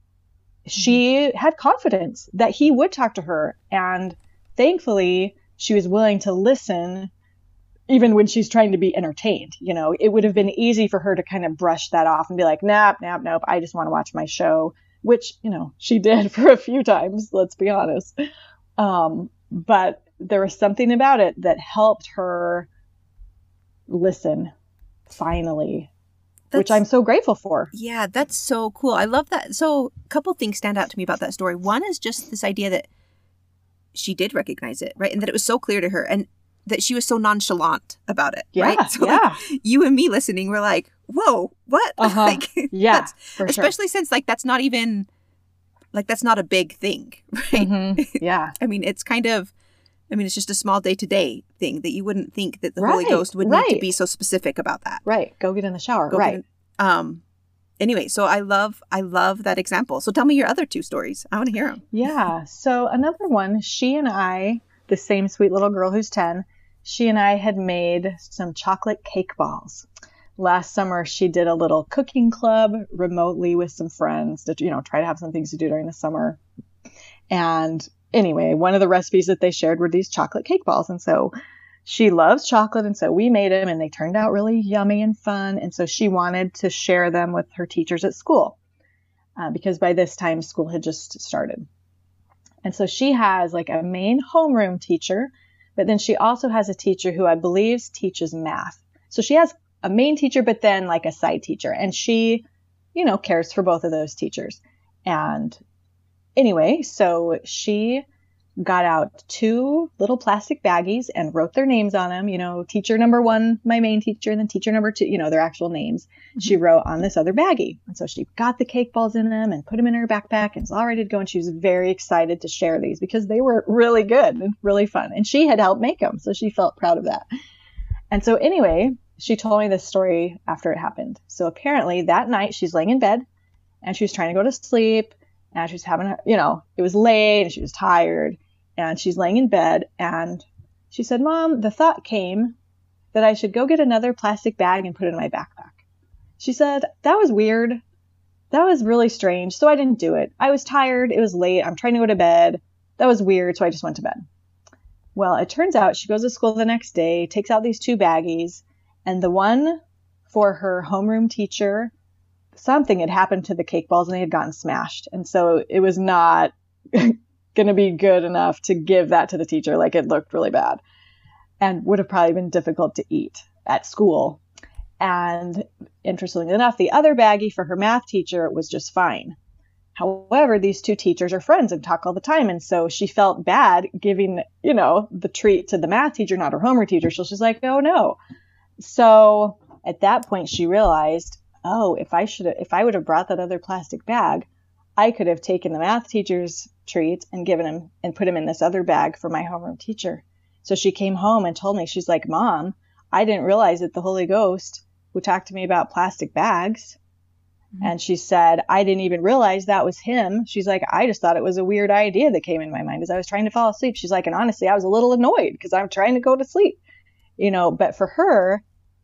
[SPEAKER 3] She had confidence that he would talk to her. And thankfully, she was willing to listen even when she's trying to be entertained. You know, it would have been easy for her to kind of brush that off and be like, nope, nope, nope, I just want to watch my show, which, you know, she did for a few times, let's be honest. Um, but there was something about it that helped her listen, finally. That's, which I'm so grateful for.
[SPEAKER 2] Yeah, that's so cool. I love that. So a couple things stand out to me about that story. One is just this idea that she did recognize it, right? And that it was so clear to her and that she was so nonchalant about it,
[SPEAKER 3] yeah,
[SPEAKER 2] right? So
[SPEAKER 3] yeah.
[SPEAKER 2] Like, you and me listening were like, whoa, what?
[SPEAKER 3] Uh-huh.
[SPEAKER 2] like,
[SPEAKER 3] yeah, for
[SPEAKER 2] especially
[SPEAKER 3] sure.
[SPEAKER 2] since like that's not even, like that's not a big thing, right?
[SPEAKER 3] Mm-hmm. Yeah.
[SPEAKER 2] I mean, it's kind of, I mean, it's just a small day-to-day thing that you wouldn't think that the
[SPEAKER 3] right,
[SPEAKER 2] Holy Ghost would
[SPEAKER 3] right.
[SPEAKER 2] need to be so specific about that.
[SPEAKER 3] Right. Go get in the shower.
[SPEAKER 2] Go
[SPEAKER 3] right.
[SPEAKER 2] get in, um. Anyway, so I love, I love that example. So tell me your other two stories. I want to hear them.
[SPEAKER 3] Yeah. So another one, she and I, the same sweet little girl who's ten, she and I had made some chocolate cake balls. Last summer, she did a little cooking club remotely with some friends to, you know, try to have some things to do during the summer. And anyway, one of the recipes that they shared were these chocolate cake balls. And so she loves chocolate. And so we made them and they turned out really yummy and fun. And so she wanted to share them with her teachers at school uh, because by this time school had just started. And so she has like a main homeroom teacher, but then she also has a teacher who I believe teaches math. So she has a main teacher, but then like a side teacher. And she, you know, cares for both of those teachers. And anyway, so she got out two little plastic baggies and wrote their names on them. You know, teacher number one, my main teacher, and then teacher number two, you know, their actual names. Mm-hmm. She wrote on this other baggie. And so she got the cake balls in them and put them in her backpack and was all ready to go. And she was very excited to share these because they were really good and really fun. And she had helped make them. So she felt proud of that. And so anyway, she told me this story after it happened. So apparently that night she's laying in bed and she was trying to go to sleep and she was having, a, you know, it was late and she was tired. And she's laying in bed and she said, Mom, the thought came that I should go get another plastic bag and put it in my backpack. She said, that was weird. That was really strange. So I didn't do it. I was tired. It was late. I'm trying to go to bed. That was weird. So I just went to bed. Well, it turns out she goes to school the next day, takes out these two baggies, and the one for her homeroom teacher, something had happened to the cake balls and they had gotten smashed. And so it was not going to be good enough to give that to the teacher. Like it looked really bad and would have probably been difficult to eat at school. And interestingly enough, the other baggie for her math teacher was just fine. However, these two teachers are friends and talk all the time. And so she felt bad giving, you know, the treat to the math teacher, not her homeroom teacher. So she's like, oh no. So at that point she realized, oh, if I should, if I would have brought that other plastic bag, I could have taken the math teacher's treat and given him and put him in this other bag for my homeroom teacher. So she came home and told me, she's like, Mom, I didn't realize that the Holy Ghost would talk to me about plastic bags. And she said, I didn't even realize that was him. She's like, I just thought it was a weird idea that came in my mind as I was trying to fall asleep. She's like, and honestly, I was a little annoyed because I'm trying to go to sleep, you know, but for her,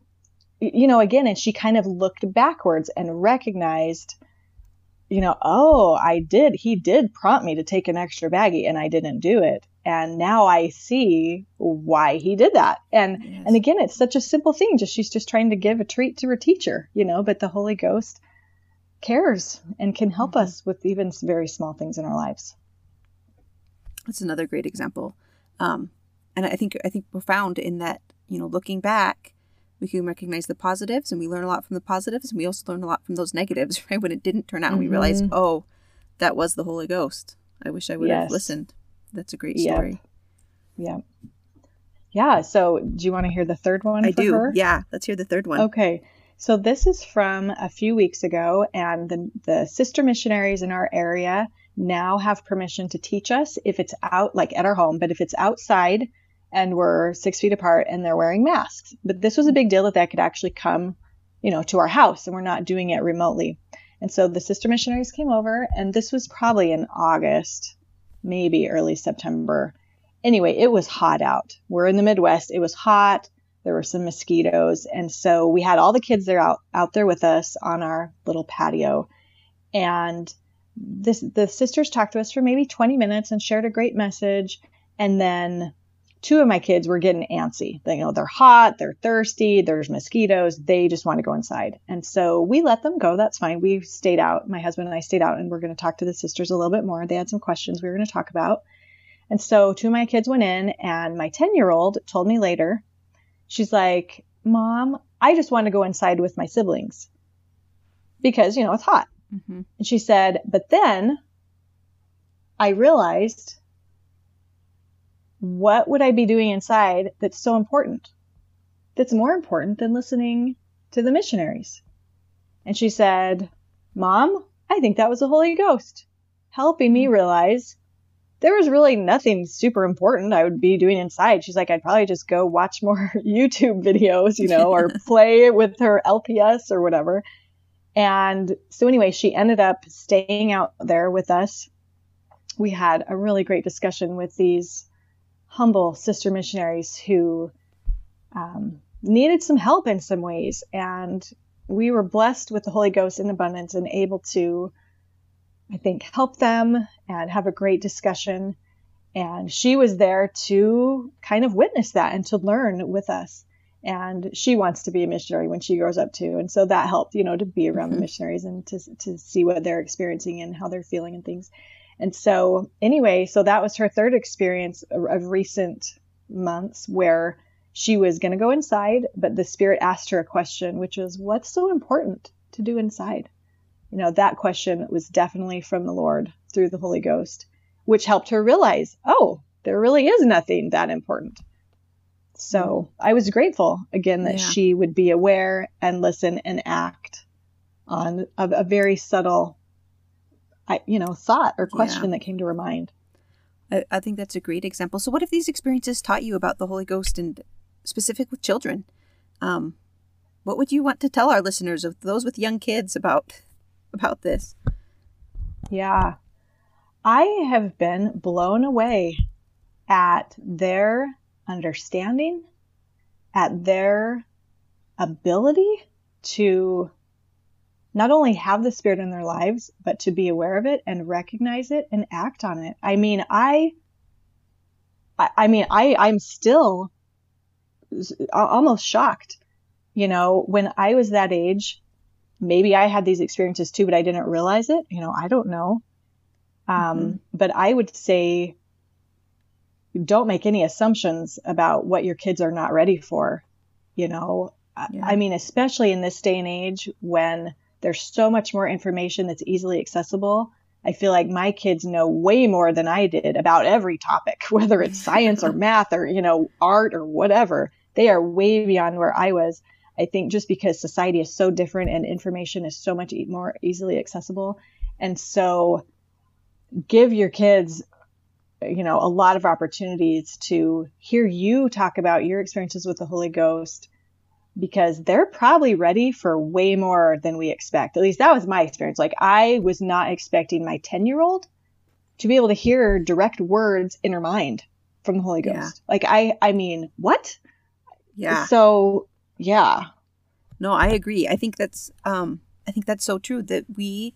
[SPEAKER 3] you know, again, and she kind of looked backwards and recognized, you know, oh, I did. He did prompt me to take an extra baggie and I didn't do it. And now I see why he did that. And, yes. and again, it's such a simple thing. Just, she's just trying to give a treat to her teacher, you know, but the Holy Ghost cares and can help mm-hmm. us with even very small things in our lives.
[SPEAKER 2] That's another great example. Um, and I think, I think profound in that, you know, looking back, we can recognize the positives and we learn a lot from the positives. And we also learn a lot from those negatives, right? When it didn't turn out, mm-hmm. we realized, oh, that was the Holy Ghost. I wish I would yes. have listened. That's a great story.
[SPEAKER 3] Yeah. Yeah. Yeah. So do you want to hear the third one?
[SPEAKER 2] I
[SPEAKER 3] for
[SPEAKER 2] do.
[SPEAKER 3] Her?
[SPEAKER 2] Yeah. Let's hear the third one.
[SPEAKER 3] Okay. So this is from a few weeks ago, and the, the sister missionaries in our area now have permission to teach us if it's out, like at our home, but if it's outside and we're six feet apart and they're wearing masks. But this was a big deal that that could actually come, you know, to our house and we're not doing it remotely. And so the sister missionaries came over, and this was probably in August, maybe early September. Anyway, it was hot out. We're in the Midwest. It was hot. There were some mosquitoes. And so we had all the kids there out, out there with us on our little patio. And this, the sisters talked to us for maybe twenty minutes and shared a great message. And then two of my kids were getting antsy. They, you know, they're hot, they're thirsty, there's mosquitoes. They just want to go inside. And so we let them go. That's fine. We stayed out. My husband and I stayed out, and we're going to talk to the sisters a little bit more. They had some questions we were going to talk about. And so two of my kids went in, and my ten-year-old told me later, she's like, Mom, I just want to go inside with my siblings because, you know, it's hot. Mm-hmm. And she said, but then I realized, what would I be doing inside that's so important? That's more important than listening to the missionaries. And she said, Mom, I think that was the Holy Ghost helping me realize there was really nothing super important I would be doing inside. She's like, I'd probably just go watch more YouTube videos, you know, or play with her L P S or whatever. And so anyway, she ended up staying out there with us. We had a really great discussion with these humble sister missionaries who um, needed some help in some ways. And we were blessed with the Holy Ghost in abundance and able to, I think, help them and have a great discussion. And she was there to kind of witness that and to learn with us. And she wants to be a missionary when she grows up too. And so that helped, you know, to be around mm-hmm. the missionaries and to to see what they're experiencing and how they're feeling and things. And so anyway, so that was her third experience of, of recent months where she was going to go inside, but the Spirit asked her a question, which was, what's so important to do inside? You know, that question was definitely from the Lord through the Holy Ghost, which helped her realize, oh, there really is nothing that important. So I was grateful, again, that yeah. she would be aware and listen and act on a, a very subtle, I, you know, thought or question yeah. that came to her mind.
[SPEAKER 2] I, I think that's a great example. So what have these experiences taught you about the Holy Ghost, and specific with children? Um, what would you want to tell our listeners, of those with young kids, about about this?
[SPEAKER 3] Yeah, I have been blown away at their understanding, at their ability to not only have the Spirit in their lives, but to be aware of it and recognize it and act on it. I mean, I, I, I mean, I, I'm still almost shocked. You know, when I was that age, maybe I had these experiences too, but I didn't realize it. You know, I don't know. Um, mm-hmm. But I would say, don't make any assumptions about what your kids are not ready for. You know, yeah. I mean, especially in this day and age when there's so much more information that's easily accessible. I feel like my kids know way more than I did about every topic, whether it's science or math or, you know, art or whatever. They are way beyond where I was. I think just because society is so different and information is so much more easily accessible. And so give your kids, you know, a lot of opportunities to hear you talk about your experiences with the Holy Ghost, because they're probably ready for way more than we expect. At least that was my experience. Like, I was not expecting my ten year old to be able to hear direct words in her mind from the Holy Ghost.
[SPEAKER 2] Yeah.
[SPEAKER 3] Like, I, I mean, what?
[SPEAKER 2] Yeah.
[SPEAKER 3] So yeah.
[SPEAKER 2] No, I agree. I think that's, um, I think that's so true, that we,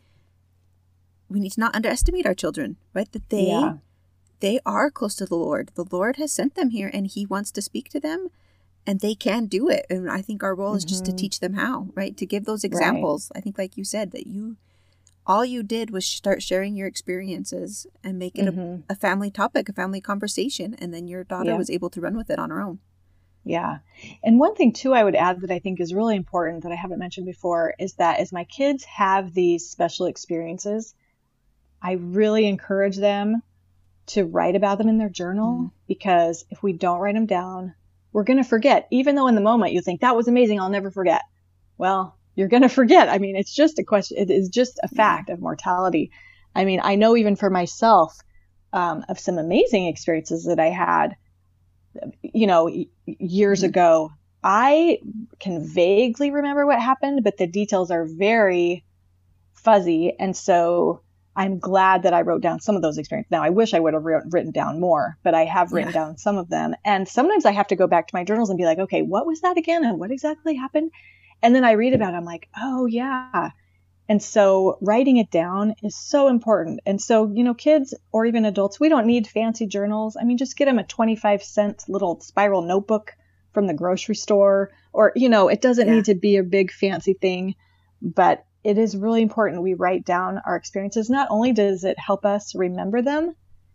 [SPEAKER 2] we need to not underestimate our children, right? That they,
[SPEAKER 3] Yeah.
[SPEAKER 2] they are close to the Lord. The Lord has sent them here and he wants to speak to them and they can do it. And I think our role is just to
[SPEAKER 3] Mhm.
[SPEAKER 2] teach them how, right? To give those examples. I think like you said, that you, all you did was start sharing your experiences and make it
[SPEAKER 3] Mhm.
[SPEAKER 2] a, a family topic, a family conversation. And then your daughter
[SPEAKER 3] Yeah.
[SPEAKER 2] was able to run with it on her own.
[SPEAKER 3] Yeah. And one thing too I would add that I think is really important that I haven't mentioned before is that as my kids have these special experiences, I really encourage them to write about them in their journal,
[SPEAKER 2] Mm.
[SPEAKER 3] because if we don't write them down, we're going to forget. Even though in the moment you think that was amazing, I'll never forget. Well, you're going to forget. I mean, it's just a question. It is just a fact of mortality. I mean, I know even for myself, um, of some amazing experiences that I had, you know, y- years
[SPEAKER 2] Mhm.
[SPEAKER 3] ago. I can vaguely remember what happened, but the details are very fuzzy. And so I'm glad that I wrote down some of those experiences. Now, I wish I would have writ- written down more, but I have written
[SPEAKER 2] Yeah.
[SPEAKER 3] down some of them. And sometimes I have to go back to my journals and be like, okay, what was that again? And what exactly happened? And then I read about it. I'm like, oh, yeah. And so writing it down is so important. And so, you know, kids or even adults, we don't need fancy journals. I mean, just get them a twenty-five cent little spiral notebook from the grocery store, or, you know, it doesn't
[SPEAKER 2] Yeah.
[SPEAKER 3] need to be a big fancy thing, but it is really important we write down our experiences. Not only does it help us remember them,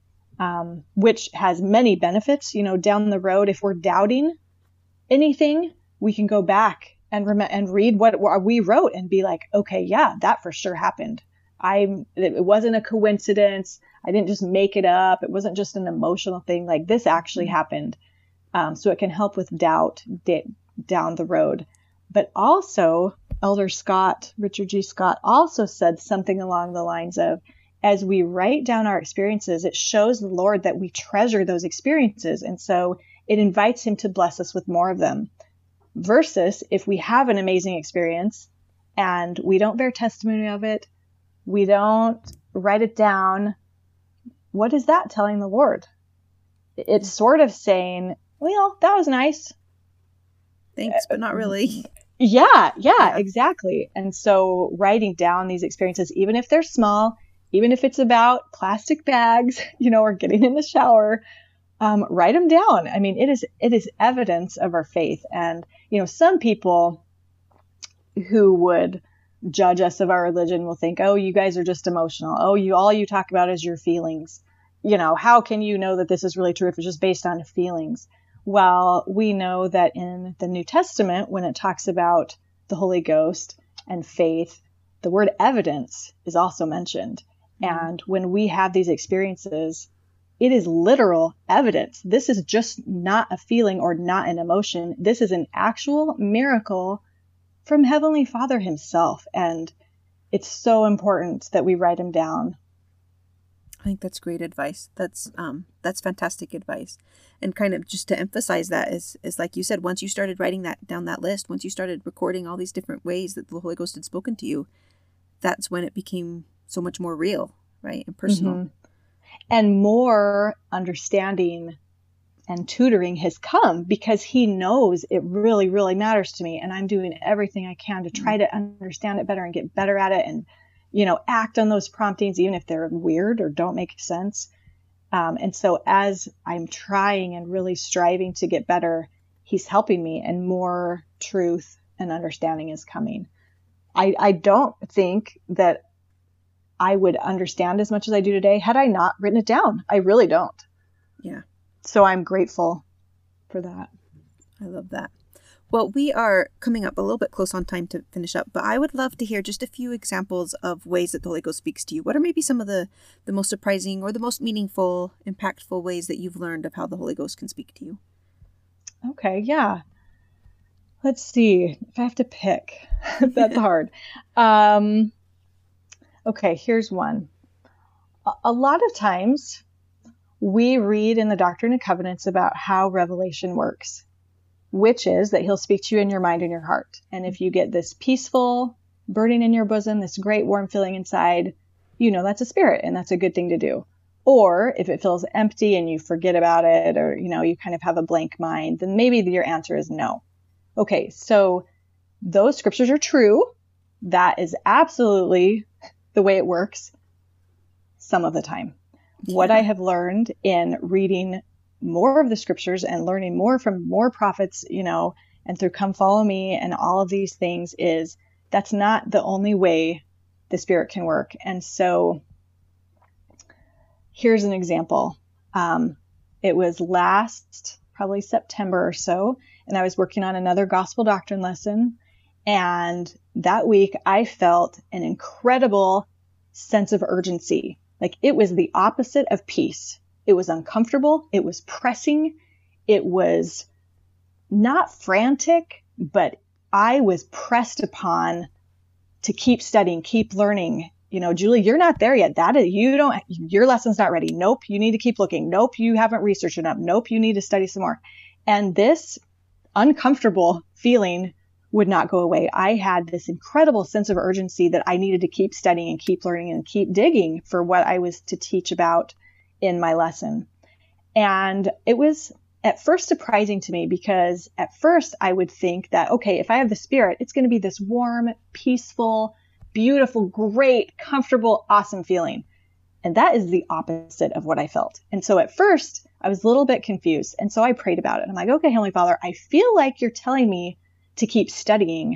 [SPEAKER 3] um, which has many benefits, you know, down the road, if we're doubting anything, we can go back and rem- and read what we wrote and be like, okay, yeah, that for sure happened. I it wasn't a coincidence. I didn't just make it up. It wasn't just an emotional thing. Like, this actually
[SPEAKER 2] Mhm.
[SPEAKER 3] happened. Um, so it can help with doubt da- down the road. But also, Elder Scott, Richard G. Scott, also said something along the lines of, as we write down our experiences, it shows the Lord that we treasure those experiences. And so it invites him to bless us with more of them. Versus if we have an amazing experience and we don't bear testimony of it, we don't write it down, what is that telling the Lord? It's sort of saying, well, that was nice.
[SPEAKER 2] Thanks, but not really.
[SPEAKER 3] Yeah, yeah,
[SPEAKER 2] Yeah.
[SPEAKER 3] exactly. And so writing down these experiences, even if they're small, even if it's about plastic bags, you know, or getting in the shower, um, write them down. I mean, it is it is evidence of our faith. And, you know, some people who would judge us of our religion will think, oh, you guys are just emotional. Oh, you all you talk about is your feelings. You know, how can you know that this is really true if it's just based on feelings? Well, we know that in the New Testament, when it talks about the Holy Ghost and faith, the word evidence is also mentioned.
[SPEAKER 2] Mhm.
[SPEAKER 3] And when we have these experiences, it is literal evidence. This is just not a feeling or not an emotion. This is an actual miracle from Heavenly Father himself. And it's so important that we write him down.
[SPEAKER 2] I think that's great advice. That's um that's fantastic advice. And kind of just to emphasize that is is like you said, once you started writing that down that list, once you started recording all these different ways that the Holy Ghost had spoken to you, that's when it became so much more real, right? And personal.
[SPEAKER 3] Mhm. And more understanding and tutoring has come because he knows it really, really matters to me. And I'm doing everything I can to try to understand it better and get better at it and, you know, act on those promptings, even if they're weird or don't make sense. Um, and so as I'm trying and really striving to get better, he's helping me and more truth and understanding is coming. I, I don't think that I would understand as much as I do today had I not written it down. I really don't.
[SPEAKER 2] Yeah.
[SPEAKER 3] So I'm grateful for that.
[SPEAKER 2] I love that. Well, we are coming up a little bit close on time to finish up, but I would love to hear just a few examples of ways that the Holy Ghost speaks to you. What are maybe some of the, the most surprising or the most meaningful, impactful ways that you've learned of how the Holy Ghost can speak to you?
[SPEAKER 3] Okay, yeah. Let's see. If I have to pick, that's hard. Um, okay, here's one. A, a lot of times we read in the Doctrine and Covenants about how revelation works. which is that he'll speak to you in your mind and your heart. And if you get this peaceful burning in your bosom, this great warm feeling inside, you know, that's a spirit and that's a good thing to do. Or if it feels empty and you forget about it, or, you know, you kind of have a blank mind, then maybe your answer is no. Okay, so those scriptures are true. That is absolutely the way it works some of the time. Yeah. What I have learned in reading more of the scriptures and learning more from more prophets, you know, and through Come Follow Me and all of these things is that's not the only way the Spirit can work. And so here's an example. Um, it was last, probably September or so, and I was working on another gospel doctrine lesson. And that week I felt an incredible sense of urgency. Like it was the opposite of peace. It was uncomfortable. It was pressing. It was not frantic, but I was pressed upon to keep studying, keep learning. You know, Julie, you're not there yet. That is, you don't, your lesson's not ready. Nope. You need to keep looking. Nope. You haven't researched enough. Nope. You need to study some more. And this uncomfortable feeling would not go away. I had this incredible sense of urgency that I needed to keep studying and keep learning and keep digging for what I was to teach about in my lesson. And it was at first surprising to me because at first I would think that, okay, if I have the Spirit, it's going to be this warm, peaceful, beautiful, great, comfortable, awesome feeling. And that is the opposite of what I felt. And so at first I was a little bit confused. And so I prayed about it. I'm like, okay, Heavenly Father, I feel like you're telling me to keep studying,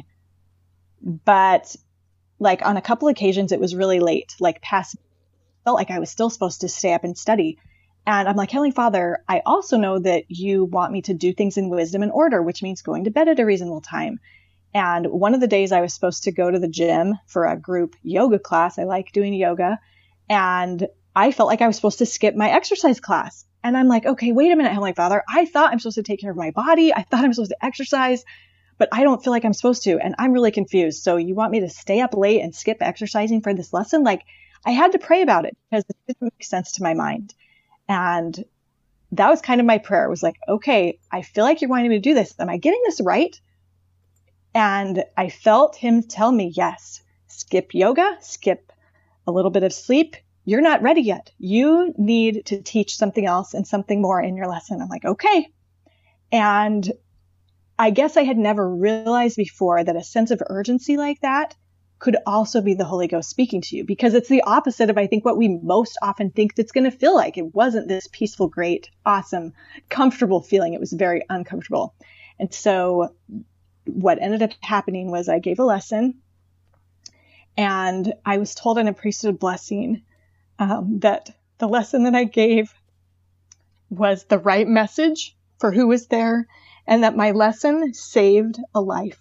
[SPEAKER 3] but like on a couple occasions it was really late, like past, felt like I was still supposed to stay up and study. And I'm like, Heavenly Father, I also know that you want me to do things in wisdom and order, which means going to bed at a reasonable time. And one of the days I was supposed to go to the gym for a group yoga class. I like doing yoga. And I felt like I was supposed to skip my exercise class. And I'm like, okay, wait a minute, Heavenly Father. I thought I'm supposed to take care of my body. I thought I'm supposed to exercise, but I don't feel like I'm supposed to. And I'm really confused. So you want me to stay up late and skip exercising for this lesson? Like I had to pray about it because it didn't make sense to my mind. And that was kind of my prayer. It was like, okay, I feel like you're wanting me to do this. Am I getting this right? And I felt him tell me, yes, skip yoga, skip a little bit of sleep. You're not ready yet. You need to teach something else and something more in your lesson. I'm like, okay. And I guess I had never realized before that a sense of urgency like that could also be the Holy Ghost speaking to you, because it's the opposite of, I think, what we most often think that's going to feel like. It wasn't this peaceful, great, awesome, comfortable feeling. It was very uncomfortable. And so what ended up happening was I gave a lesson, and I was told in a priesthood blessing um, that the lesson that I gave was the right message for who was there, and that my lesson saved a life.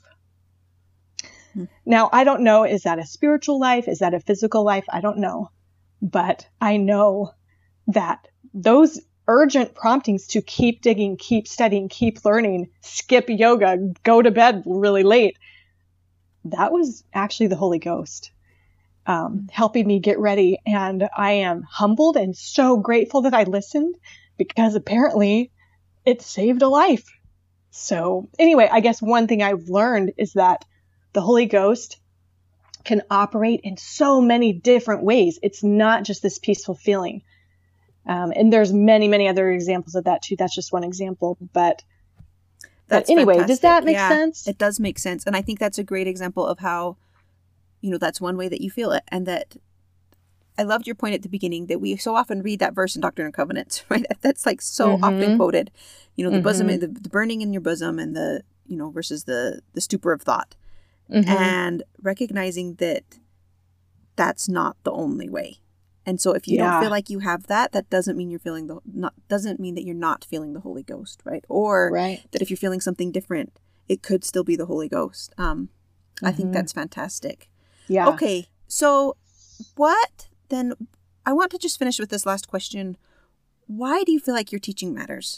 [SPEAKER 3] Hmm. Now, I don't know, is that a spiritual life? Is that a physical life? I don't know. But I know that those urgent promptings to keep digging, keep studying, keep learning, skip yoga, go to bed really late, that was actually the Holy Ghost um, helping me get ready. And I am humbled and so grateful that I listened, because apparently it saved a life. So anyway, I guess one thing I've learned is that the Holy Ghost can operate in so many different ways. It's not just this peaceful feeling. Um, and there's many, many other examples of that too. That's just one example. But,
[SPEAKER 2] that's
[SPEAKER 3] but anyway,
[SPEAKER 2] fantastic.
[SPEAKER 3] Does that make
[SPEAKER 2] yeah,
[SPEAKER 3] sense?
[SPEAKER 2] It does make sense. And I think that's a great example of how, you know, that's one way that you feel it. And that I loved your point at the beginning that we so often read that verse in Doctrine and Covenants, right? That's like so mm-hmm. often quoted, you know, the mm-hmm. bosom, the, the burning in your bosom and the, you know, versus the, the stupor of thought. Mm-hmm. And recognizing that that's not the only way. And so if you yeah. don't feel like you have that, that doesn't mean you're feeling the, not, doesn't mean that you're not feeling the Holy Ghost, right? Or
[SPEAKER 3] right.
[SPEAKER 2] that if you're feeling something different, it could still be the Holy Ghost. Um, mm-hmm. I think that's fantastic.
[SPEAKER 3] Yeah.
[SPEAKER 2] Okay. So what then, I want to just finish with this last question. Why do you feel like your teaching matters?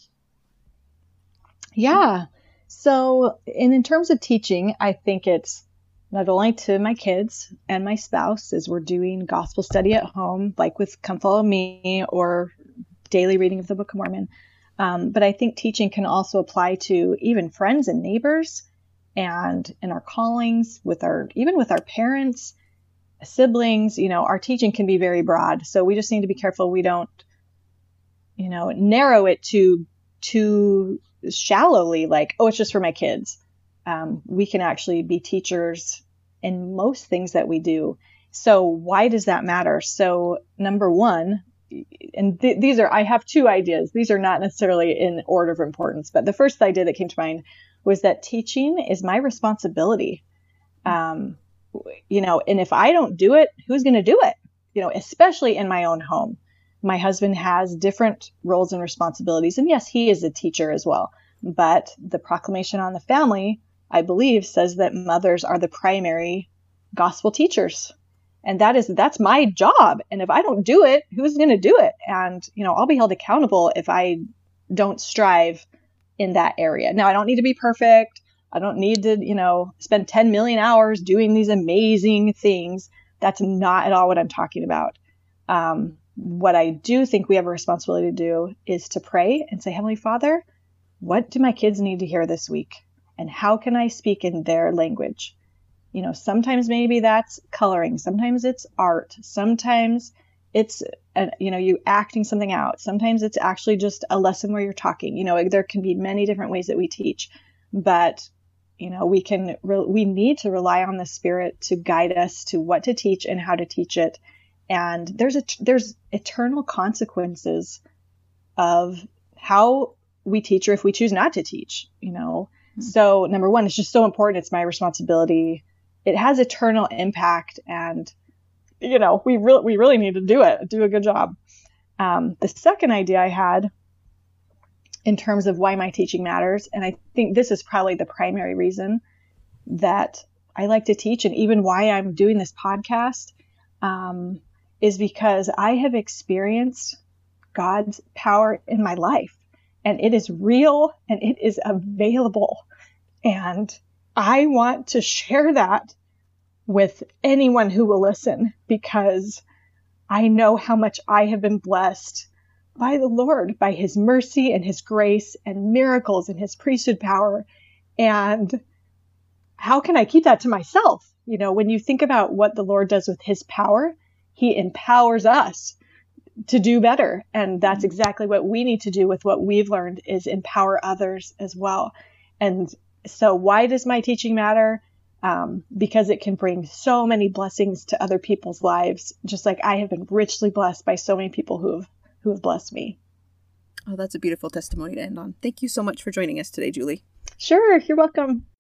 [SPEAKER 3] Yeah. So in, in terms of teaching, I think it's not only to my kids and my spouse as we're doing gospel study at home, like with Come Follow Me or daily reading of the Book of Mormon. Um, but I think teaching can also apply to even friends and neighbors, and in our callings, with our even with our parents, siblings. You know, our teaching can be very broad. So we just need to be careful we don't, you know, narrow it to too shallowly, like, oh, it's just for my kids. Um, we can actually be teachers in most things that we do. So why does that matter? So number one, and th- these are, I have two ideas. These are not necessarily in order of importance, but the first idea that came to mind was that teaching is my responsibility. Um, you know, and if I don't do it, who's going to do it? You know, especially in my own home. My husband has different roles and responsibilities. And yes, he is a teacher as well. But the Proclamation on the Family, I believe, says that mothers are the primary gospel teachers. And that is, that's my job. And if I don't do it, who's going to do it? And, you know, I'll be held accountable if I don't strive in that area. Now, I don't need to be perfect. I don't need to, you know, spend ten million hours doing these amazing things. That's not at all what I'm talking about. Um, what I do think we have a responsibility to do is to pray and say, Heavenly Father, what do my kids need to hear this week? And how can I speak in their language? You know, sometimes maybe that's coloring. Sometimes it's art. Sometimes it's, uh, you know, you acting something out. Sometimes it's actually just a lesson where you're talking. You know, there can be many different ways that we teach. But, you know, we can, re- we need to rely on the Spirit to guide us to what to teach and how to teach it. And there's a, there's eternal consequences of how we teach or if we choose not to teach, you know. Mm-hmm. So number one, it's just so important. It's my responsibility. It has eternal impact, and, you know, we really, we really need to do it, do a good job. Um, the second idea I had in terms of why my teaching matters, and I think this is probably the primary reason that I like to teach, and even why I'm doing this podcast, um, is because I have experienced God's power in my life, and it is real and it is available. And I want to share that with anyone who will listen, because I know how much I have been blessed by the Lord, by his mercy and his grace and miracles and his priesthood power. And how can I keep that to myself? You know, when you think about what the Lord does with his power, he empowers us to do better. And that's exactly what we need to do with what we've learned, is empower others as well. And so why does my teaching matter? Um, because it can bring so many blessings to other people's lives, just like I have been richly blessed by so many people who have, who have blessed me.
[SPEAKER 2] Oh, that's a beautiful testimony to end on. Thank you so much for joining us today, Julie.
[SPEAKER 3] Sure. You're welcome.